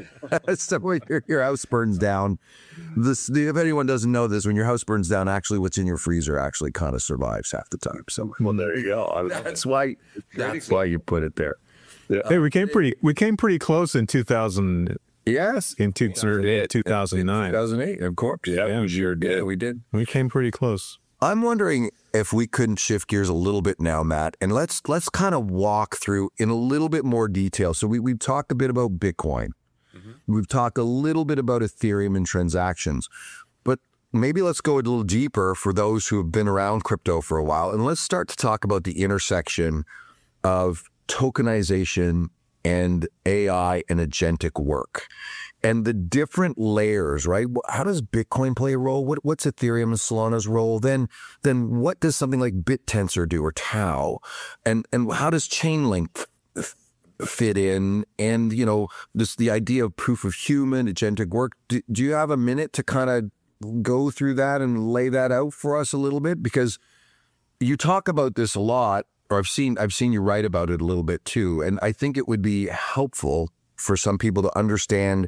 So when your, your house burns down, this, if anyone doesn't know this, when your house burns down, actually what's in your freezer actually kind of survives half the time. So, well, there you go. That's why, that's why you put it there. Yeah. Hey, we came pretty, we came pretty close in two thousand. Yes. In two, two thousand nine. two thousand eight, of course. Yeah, yeah. It was your day. Yeah, we did. We came pretty close. I'm wondering if we couldn't shift gears a little bit now, Matt, and let's let's kind of walk through in a little bit more detail. So we, we've talked a bit about Bitcoin. Mm-hmm. We've talked a little bit about Ethereum and transactions. But maybe let's go a little deeper for those who have been around crypto for a while. And let's start to talk about the intersection of tokenization and A I and agentic work. And the different layers, right? How does Bitcoin play a role? What, what's Ethereum and Solana's role? Then, then what does something like BitTensor do or Tau? And and how does Chainlink f- fit in? And, you know, this the idea of proof of human, agentic work. Do, do you have a minute to kind of go through that and lay that out for us a little bit? Because you talk about this a lot, or I've seen I've seen you write about it a little bit too. And I think it would be helpful for some people to understand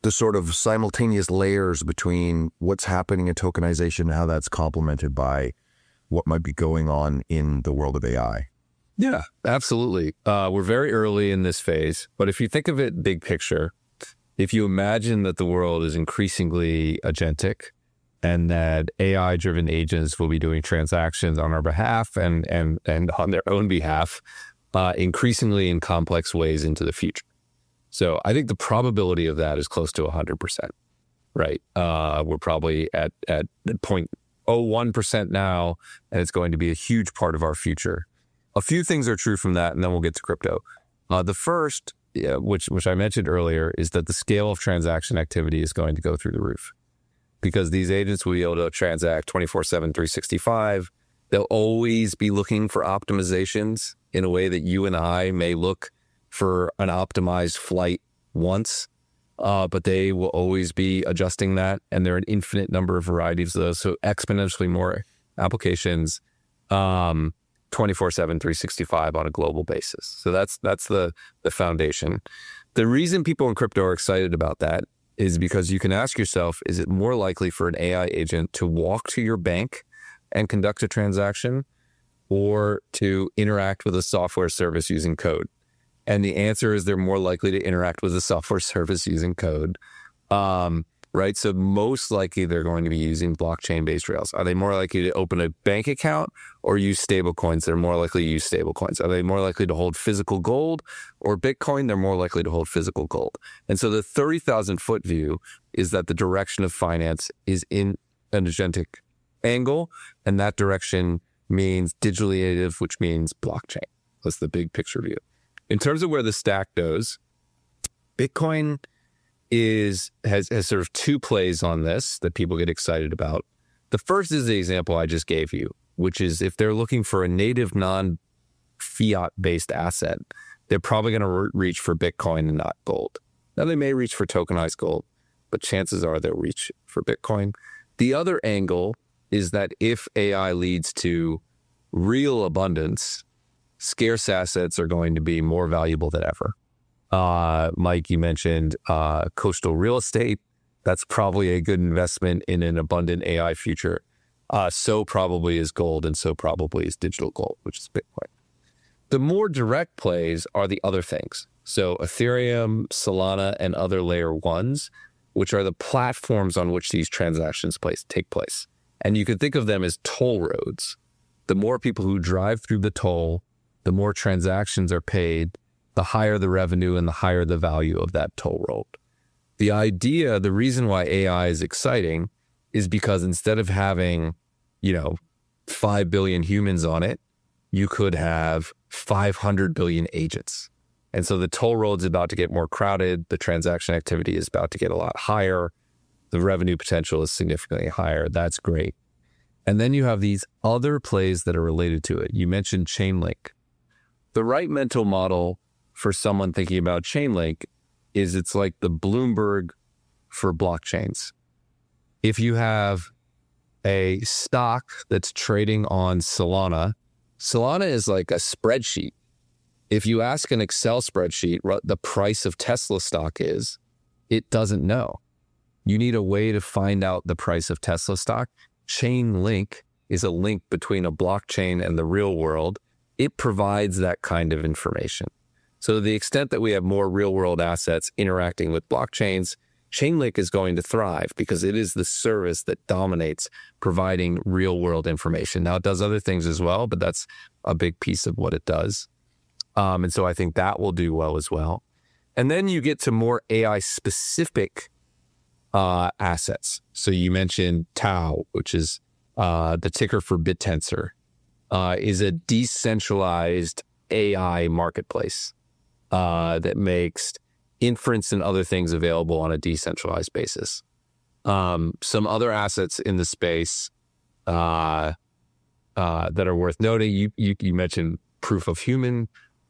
the sort of simultaneous layers between what's happening in tokenization and how that's complemented by what might be going on in the world of A I. Yeah, absolutely. Uh, we're very early in this phase, but if you think of it big picture, if you imagine that the world is increasingly agentic and that A I-driven agents will be doing transactions on our behalf and and and on their own behalf, uh, increasingly in complex ways into the future. So I think the probability of that is close to one hundred percent, right? Uh, we're probably at at zero point zero one percent now, and it's going to be a huge part of our future. A few things are true from that, and then we'll get to crypto. Uh, the first, yeah, which which I mentioned earlier, is that the scale of transaction activity is going to go through the roof because these agents will be able to transact twenty-four seven, three sixty-five. They'll always be looking for optimizations in a way that you and I may look for an optimized flight once, uh, but they will always be adjusting that. And there are an infinite number of varieties of those. So exponentially more applications, um, twenty-four seven, three sixty-five on a global basis. So that's that's the, the foundation. The reason people in crypto are excited about that is because you can ask yourself, is it more likely for an A I agent to walk to your bank and conduct a transaction or to interact with a software service using code? And the answer is they're more likely to interact with a software service using code, um, right? So most likely they're going to be using blockchain-based rails. Are they more likely to open a bank account or use stablecoins? They're more likely to use stablecoins. Are they more likely to hold physical gold or Bitcoin? They're more likely to hold physical gold. And so the thirty thousand foot view is that the direction of finance is in an agentic angle, and that direction means digitally native, which means blockchain. That's the big picture view. In terms of where the stack goes, Bitcoin is has, has sort of two plays on this that people get excited about. The first is the example I just gave you, which is if they're looking for a native non-fiat based asset, they're probably going to re- reach for Bitcoin and not gold. Now they may reach for tokenized gold, but chances are they'll reach for Bitcoin. The other angle is that if A I leads to real abundance, scarce assets are going to be more valuable than ever. Uh, Mike, you mentioned uh, coastal real estate. That's probably a good investment in an abundant A I future. Uh, so probably is gold, and so probably is digital gold, which is Bitcoin. The more direct plays are the other things. So Ethereum, Solana, and other layer ones, which are the platforms on which these transactions place, take place. And you could think of them as toll roads. The more people who drive through the toll, the more transactions are paid, the higher the revenue and the higher the value of that toll road. The idea, the reason why A I is exciting is because instead of having, you know, five billion humans on it, you could have five hundred billion agents. And so the toll road's about to get more crowded. The transaction activity is about to get a lot higher. The revenue potential is significantly higher. That's great. And then you have these other plays that are related to it. You mentioned Chainlink. The right mental model for someone thinking about Chainlink is it's like the Bloomberg for blockchains. If you have a stock that's trading on Solana, Solana is like a spreadsheet. If you ask an Excel spreadsheet what the price of Tesla stock is, it doesn't know. You need a way to find out the price of Tesla stock. Chainlink is a link between a blockchain and the real world. It provides that kind of information. So to the extent that we have more real world assets interacting with blockchains, Chainlink is going to thrive because it is the service that dominates providing real world information. Now it does other things as well, but that's a big piece of what it does. Um, and so I think that will do well as well. And then you get to more A I specific uh, assets. So you mentioned Tau, which is uh, the ticker for BitTensor. Uh, is a decentralized A I marketplace uh, that makes inference and other things available on a decentralized basis. Um, some other assets in the space uh, uh, that are worth noting, you, you, you mentioned Proof of Human.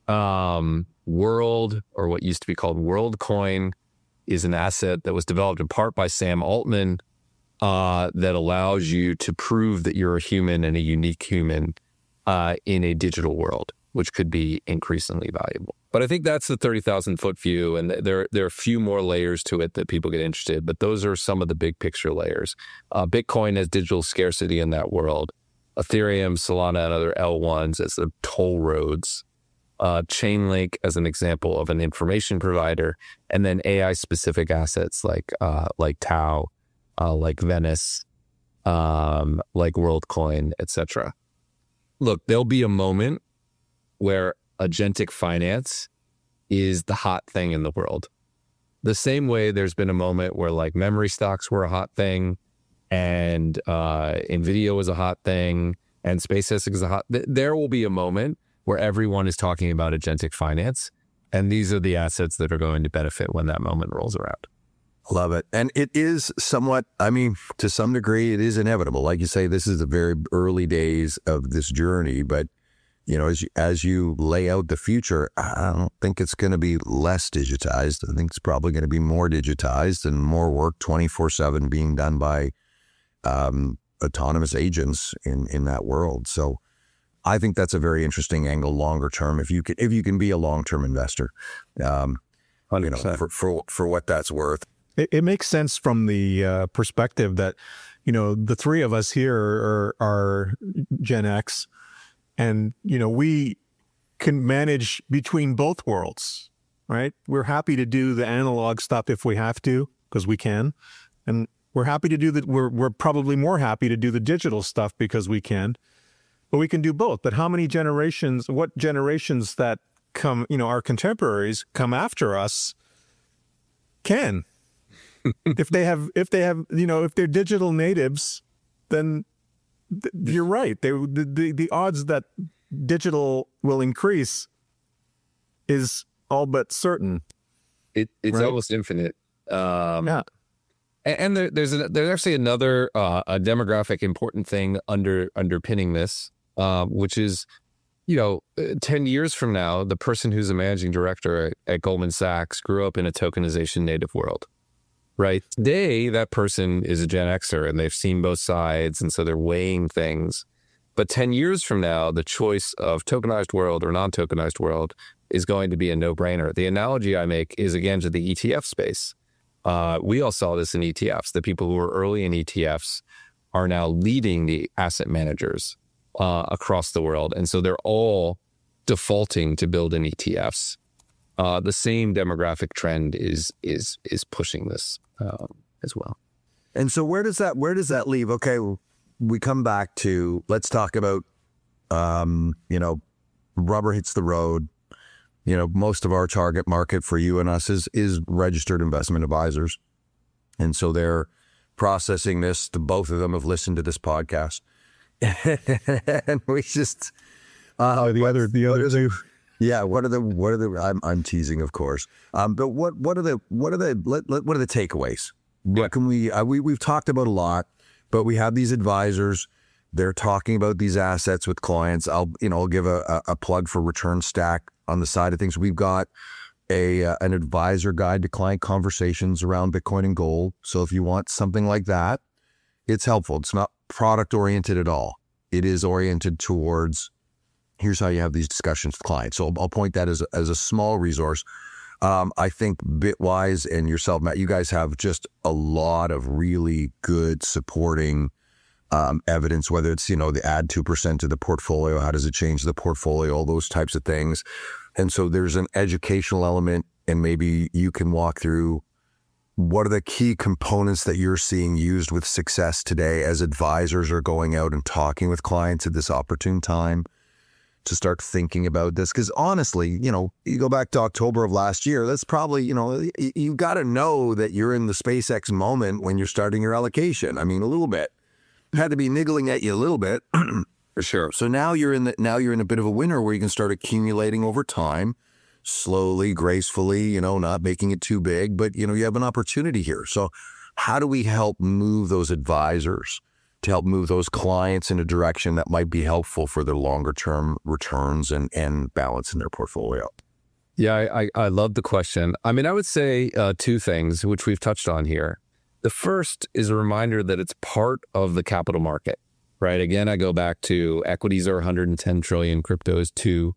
Um, World, or what used to be called WorldCoin, is an asset that was developed in part by Sam Altman uh, that allows you to prove that you're a human and a unique human Uh, in a digital world. which could be increasingly valuable. But I think that's the thirty thousand foot view. And there, there are a few more layers to it that people get interested, but those are some of the big picture layers. Uh, Bitcoin has digital scarcity in that world. Ethereum, Solana, and other L ones as the toll roads. Uh, Chainlink as an example of an information provider, and then A I-specific assets like uh, like Tau, uh, like Venice, um, like WorldCoin, et cetera. Look, there'll be a moment where agentic finance is the hot thing in the world. The same way there's been a moment where like memory stocks were a hot thing, and uh, NVIDIA was a hot thing, and SpaceX is a hot. Th- there will be a moment where everyone is talking about agentic finance. And these are the assets that are going to benefit when that moment rolls around. Love it. And it is somewhat, I mean, to some degree, it is inevitable. Like you say, this is the very early days of this journey. But, you know, as you, as you lay out the future, I don't think it's going to be less digitized. I think it's probably going to be more digitized and more work twenty-four seven being done by um, autonomous agents in, in that world. So I think that's a very interesting angle longer term. If you can, if you can be a long-term investor, um, you know, for, for, for what that's worth. It, it makes sense from the uh, perspective that, you know, the three of us here are, are Gen X, and, you know, we can manage between both worlds, right? We're happy to do the analog stuff if we have to, because we can. And we're happy to do that. We're, we're probably more happy to do the digital stuff because we can. But we can do both. But how many generations, what generations that come, you know, our contemporaries come after us can? if they have, if they have, you know, if they're digital natives, then th- you're right. They, the, the, the odds that digital will increase is all but certain. It, it's right? almost infinite. Um, yeah. And, and there, there's a, there's actually another uh, a demographic important thing under underpinning this. Um, which is, you know, ten years from now, the person who's a managing director at, at Goldman Sachs grew up in a tokenization native world, right? Today, that person is a Gen Xer and they've seen both sides, and so they're weighing things. But ten years from now, the choice of tokenized world or non-tokenized world is going to be a no-brainer. The analogy I make is, again, to the E T F space. Uh, we all saw this in E T Fs. The people who were early in E T Fs are now leading the asset managers Uh, across the world. And so they're all defaulting to build in E T Fs. Uh, the same demographic trend is is is pushing this um, as well. And so where does that where does that leave? Okay, we come back to, let's talk about, um, you know, rubber hits the road. You know, most of our target market for you and us is is registered investment advisors. And so they're processing this. The, both of them have listened to this podcast. And we just, uh, oh, the other, the other two. Yeah. What are the, what are the, I'm, I'm teasing, of course. Um, but what, what are the, what are the, let, let, what are the takeaways? What can we, uh, we, we've talked about a lot, but we have these advisors, they're talking about these assets with clients. I'll, you know, I'll give a, a, a plug for Return Stack on the side of things. We've got a, uh, an advisor guide to client conversations around Bitcoin and gold. So if you want something like that, it's helpful. It's not product oriented at all. It is oriented towards, here's how you have these discussions with clients. So I'll, I'll point that as a, as a small resource. Um, I think Bitwise and yourself, Matt, you guys have just a lot of really good supporting um, evidence, whether it's, you know, the add two percent to the portfolio, how does it change the portfolio, all those types of things. And so there's an educational element, and maybe you can walk through what are the key components that you're seeing used with success today as advisors are going out and talking with clients at this opportune time to start thinking about this? Because honestly, you know, you go back to October of last year, that's probably, you know, you, you got to know that you're in the SpaceX moment when you're starting your allocation. I mean, a little bit. It had to be niggling at you a little bit. For sure. So now you're in the, now you're in a bit of a winter where you can start accumulating over time, slowly, gracefully, you know, not making it too big, but, you know, you have an opportunity here. So how do we help move those advisors to help move those clients in a direction that might be helpful for their longer term returns and, and balance in their portfolio? Yeah, I, I, I love the question. I mean, I would say uh, two things, which we've touched on here. The first is a reminder that it's part of the capital market, right? Again, I go back to equities are one hundred ten trillion, crypto is two.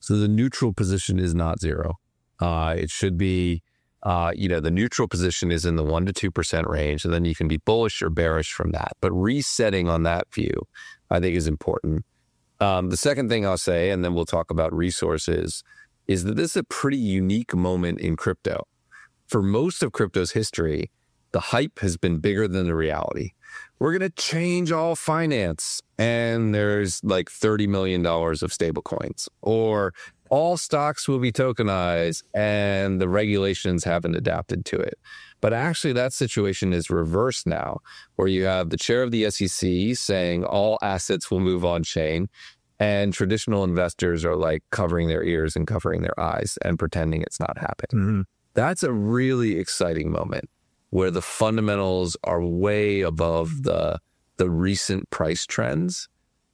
So the neutral position is not zero. Uh, it should be, uh, you know, the neutral position is in the one to two percent range, and then you can be bullish or bearish from that. But resetting on that view, I think, is important. Um, the second thing I'll say, and then we'll talk about resources, is that this is a pretty unique moment in crypto. For most of crypto's history, the hype has been bigger than the reality. We're going to change all finance, and there's like thirty million dollars of stable coins, or all stocks will be tokenized and the regulations haven't adapted to it. But actually that situation is reversed now, where you have the chair of the S E C saying all assets will move on chain, and traditional investors are like covering their ears and covering their eyes and pretending it's not happening. Mm-hmm. That's a really exciting moment where the fundamentals are way above the the recent price trends.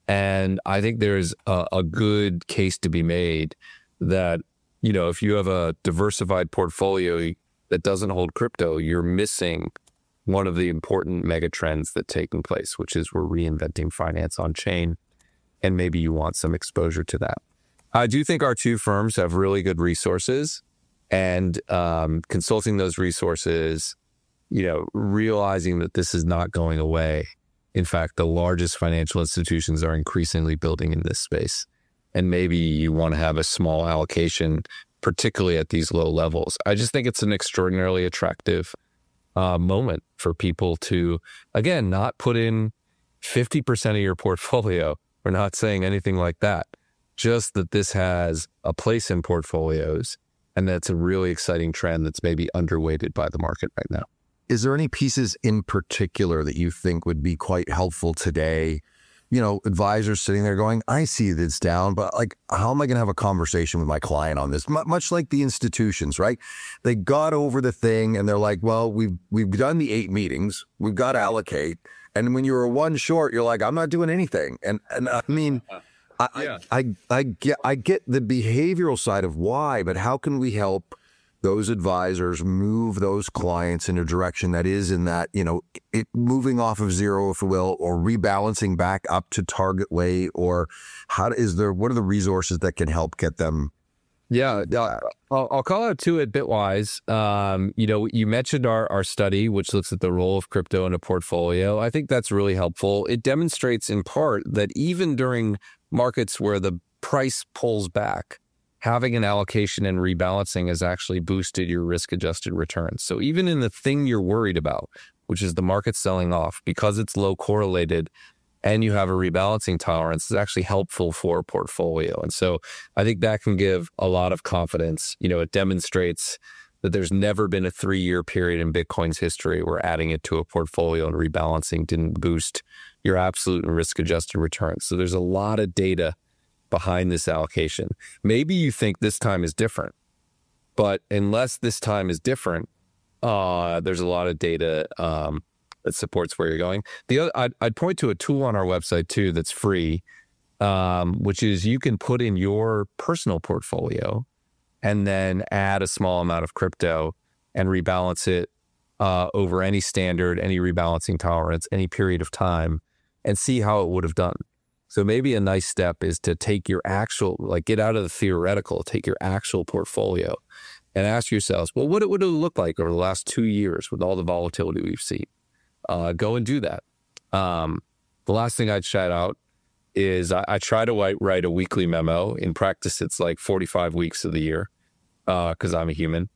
And I think there's a, a good case to be made that, you know, if you have a diversified portfolio that doesn't hold crypto, you're missing one of the important mega trends that are taking place, which is we're reinventing finance on chain. And maybe you want some exposure to that. I do think our two firms have really good resources, and um, consulting those resources, you know, realizing that this is not going away. In fact, the largest financial institutions are increasingly building in this space. And maybe you want to have a small allocation, particularly at these low levels. I just think it's an extraordinarily attractive uh, moment for people to, again, not put in fifty percent of your portfolio. We're not saying anything like that. Just that this has a place in portfolios, and that's a really exciting trend that's maybe underweighted by the market right now. Is there any pieces in particular that you think would be quite helpful today? You know, advisors sitting there going, I see this down, but like, how am I going to have a conversation with my client on this? M- much like the institutions, right? They got over the thing and they're like, well, we've, we've done the eight meetings. We've got to allocate. And when you're a one short, you're like, I'm not doing anything. And, and I mean, I, yeah. I, I, I get, I get the behavioral side of why, but how can we help those advisors move those clients in a direction that is in that, you know, it moving off of zero, if you will, or rebalancing back up to target weight, or how is there, what are the resources that can help get them? Yeah, I'll, I'll call out two at Bitwise. Um, you know, you mentioned our, our study, which looks at the role of crypto in a portfolio. I think that's really helpful. It demonstrates in part that even during markets where the price pulls back, having an allocation and rebalancing has actually boosted your risk-adjusted returns. So even in the thing you're worried about, which is the market selling off, because it's low correlated and you have a rebalancing tolerance, is actually helpful for a portfolio. And so I think that can give a lot of confidence. You know, it demonstrates that there's never been a three-year period in Bitcoin's history where adding it to a portfolio and rebalancing didn't boost your absolute and risk-adjusted returns. So there's a lot of data behind this allocation. Maybe you think this time is different, but unless this time is different, uh, there's a lot of data um, that supports where you're going. The other, I'd, I'd point to a tool on our website too that's free, um, which is you can put in your personal portfolio and then add a small amount of crypto and rebalance it uh, over any standard, any rebalancing tolerance, any period of time, and see how it would have done. So maybe a nice step is to take your actual, like get out of the theoretical, take your actual portfolio and ask yourselves, well, what would it look like over the last two years with all the volatility we've seen? Uh, go and do that. Um, the last thing I'd shout out is I, I try to write, write a weekly memo. In practice, it's like forty-five weeks of the year because uh, I'm a human.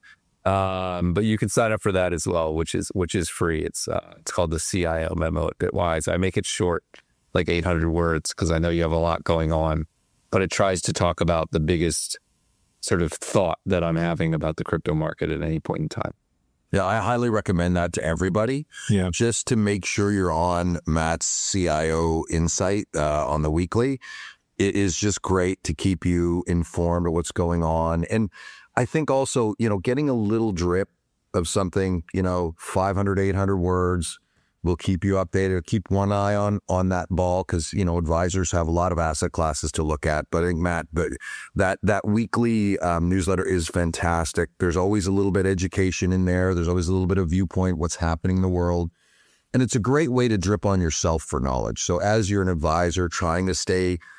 Um, but you can sign up for that as well, which is which is free. It's uh, it's called the C I O memo at Bitwise. I make it short, like eight hundred words, because I know you have a lot going on, but it tries to talk about the biggest sort of thought that I'm having about the crypto market at any point in time. Yeah, I highly recommend that to everybody. Yeah, just to make sure you're on Matt's C I O Insight uh, on the weekly. It is just great to keep you informed of what's going on. And I think also, you know, getting a little drip of something, you know, five hundred, eight hundred words will keep you updated. Keep one eye on on that ball because, you know, advisors have a lot of asset classes to look at. But I think, Matt, but that that weekly um, newsletter is fantastic. There's always a little bit of education in there. There's always a little bit of viewpoint, what's happening in the world. And it's a great way to drip on yourself for knowledge. So as you're an advisor trying to stay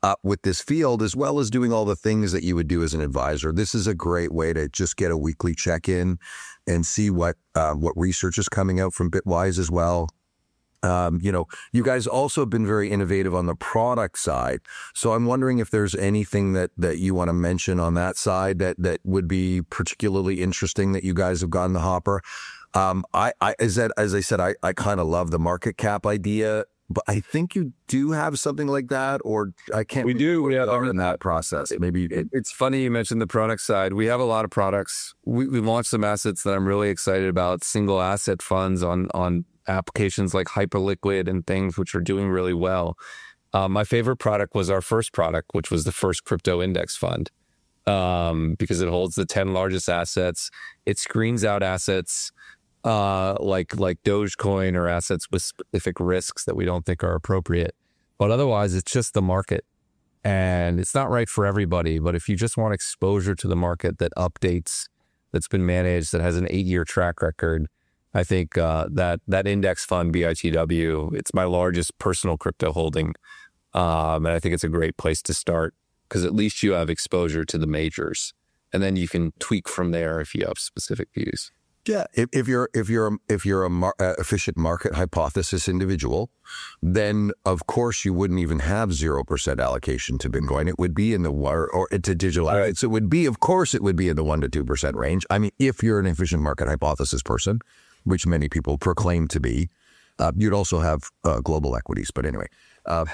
up with this field, as well as doing all the things that you would do as an advisor. This is a great way to just get a weekly check-in and see what uh, what research is coming out from Bitwise as well. Um, you know, you guys also have been very innovative on the product side. So I'm wondering if there's anything that that you want to mention on that side that that would be particularly interesting that you guys have got in the hopper. Um, I, I as that as I said, I, I kind of love the market cap idea, but I think you do have something like that, or I can't. We do. We have in that process. Maybe it, it's funny you mentioned the product side. We have a lot of products. We, we've launched some assets that I'm really excited about. Single asset funds on on. applications like Hyperliquid and things which are doing really well. Uh, my favorite product was our first product, which was the first crypto index fund, um, because it holds the ten largest assets. It screens out assets uh, like like Dogecoin or assets with specific risks that we don't think are appropriate. But otherwise, it's just the market. And it's not right for everybody. But if you just want exposure to the market that updates, that's been managed, that has an eight-year track record, I think uh, that that index fund, B I T W, it's my largest personal crypto holding. Um, and I think it's a great place to start because at least you have exposure to the majors. And then you can tweak from there if you have specific views. Yeah, if, if you're if you're if you're a mar- uh, efficient market hypothesis individual, then of course you wouldn't even have zero percent allocation to Bitcoin. It would be in the or, or to digital assets. It would be, of course, it would be in the one to two percent range. I mean, if you're an efficient market hypothesis person, which many people proclaim to be, uh, you'd also have uh, global equities. But anyway, uh,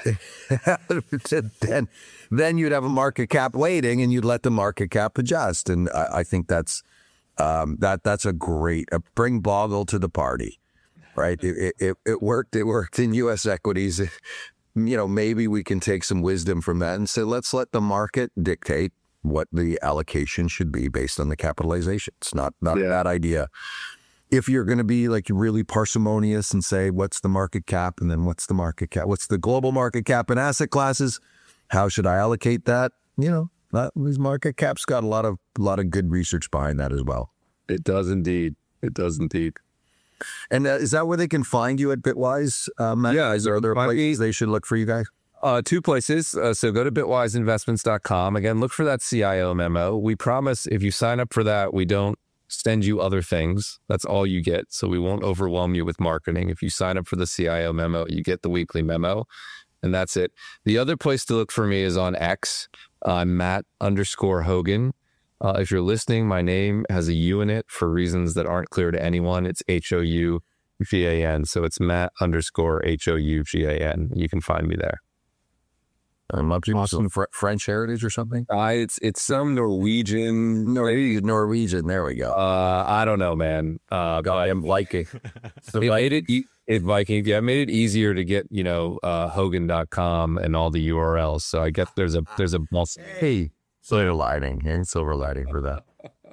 then then you'd have a market cap weighting, and you'd let the market cap adjust. And I, I think that's. Um, that that's a great uh, bring Boggle to the party, right? It, it it worked. It worked in U S equities. You know, maybe we can take some wisdom from that and say, let's let the market dictate what the allocation should be based on the capitalization. It's not not yeah. a bad idea. If you're going to be like really parsimonious and say, what's the market cap, and then what's the market cap, what's the global market cap in asset classes? How should I allocate that? You know. That his market cap's got a lot of a lot of good research behind that as well. It does indeed. It does indeed. And uh, is that where they can find you at Bitwise? Um, yeah. Is there other places they should look for you guys? Uh, two places. Uh, so go to bitwise investments dot com. Again, look for that C I O memo. We promise if you sign up for that, we don't send you other things. That's all you get. So we won't overwhelm you with marketing. If you sign up for the C I O memo, you get the weekly memo. And that's it. The other place to look for me is on X. I'm Matt underscore Hougan. Uh, if you're listening, my name has a U in it for reasons that aren't clear to anyone. It's H O U G A N. So it's Matt underscore H O U G A N. You can find me there. I'm up to awesome. Fr- French heritage or something? Uh, it's it's some Norwegian. No, maybe Norwegian. There we go. Uh, I don't know, man. Uh, God, I'm Viking. So it made it, e- it Viking. Yeah, it made it easier to get, you know, uh, Hougan dot com and all the U R Ls. So I guess there's a there's a hey silver lining, hey, silver lining for that.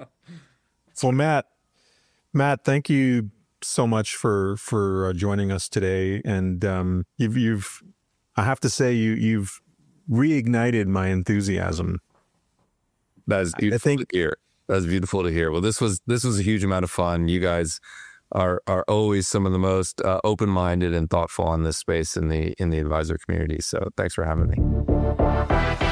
So Matt, Matt, thank you so much for for uh, joining us today. And um, you've you've I have to say you you've reignited my enthusiasm. That's beautiful I think, to hear. That's beautiful to hear. Well, this was this was a huge amount of fun. You guys are are always some of the most uh, open-minded and thoughtful on this space in the in the advisor community. So thanks for having me.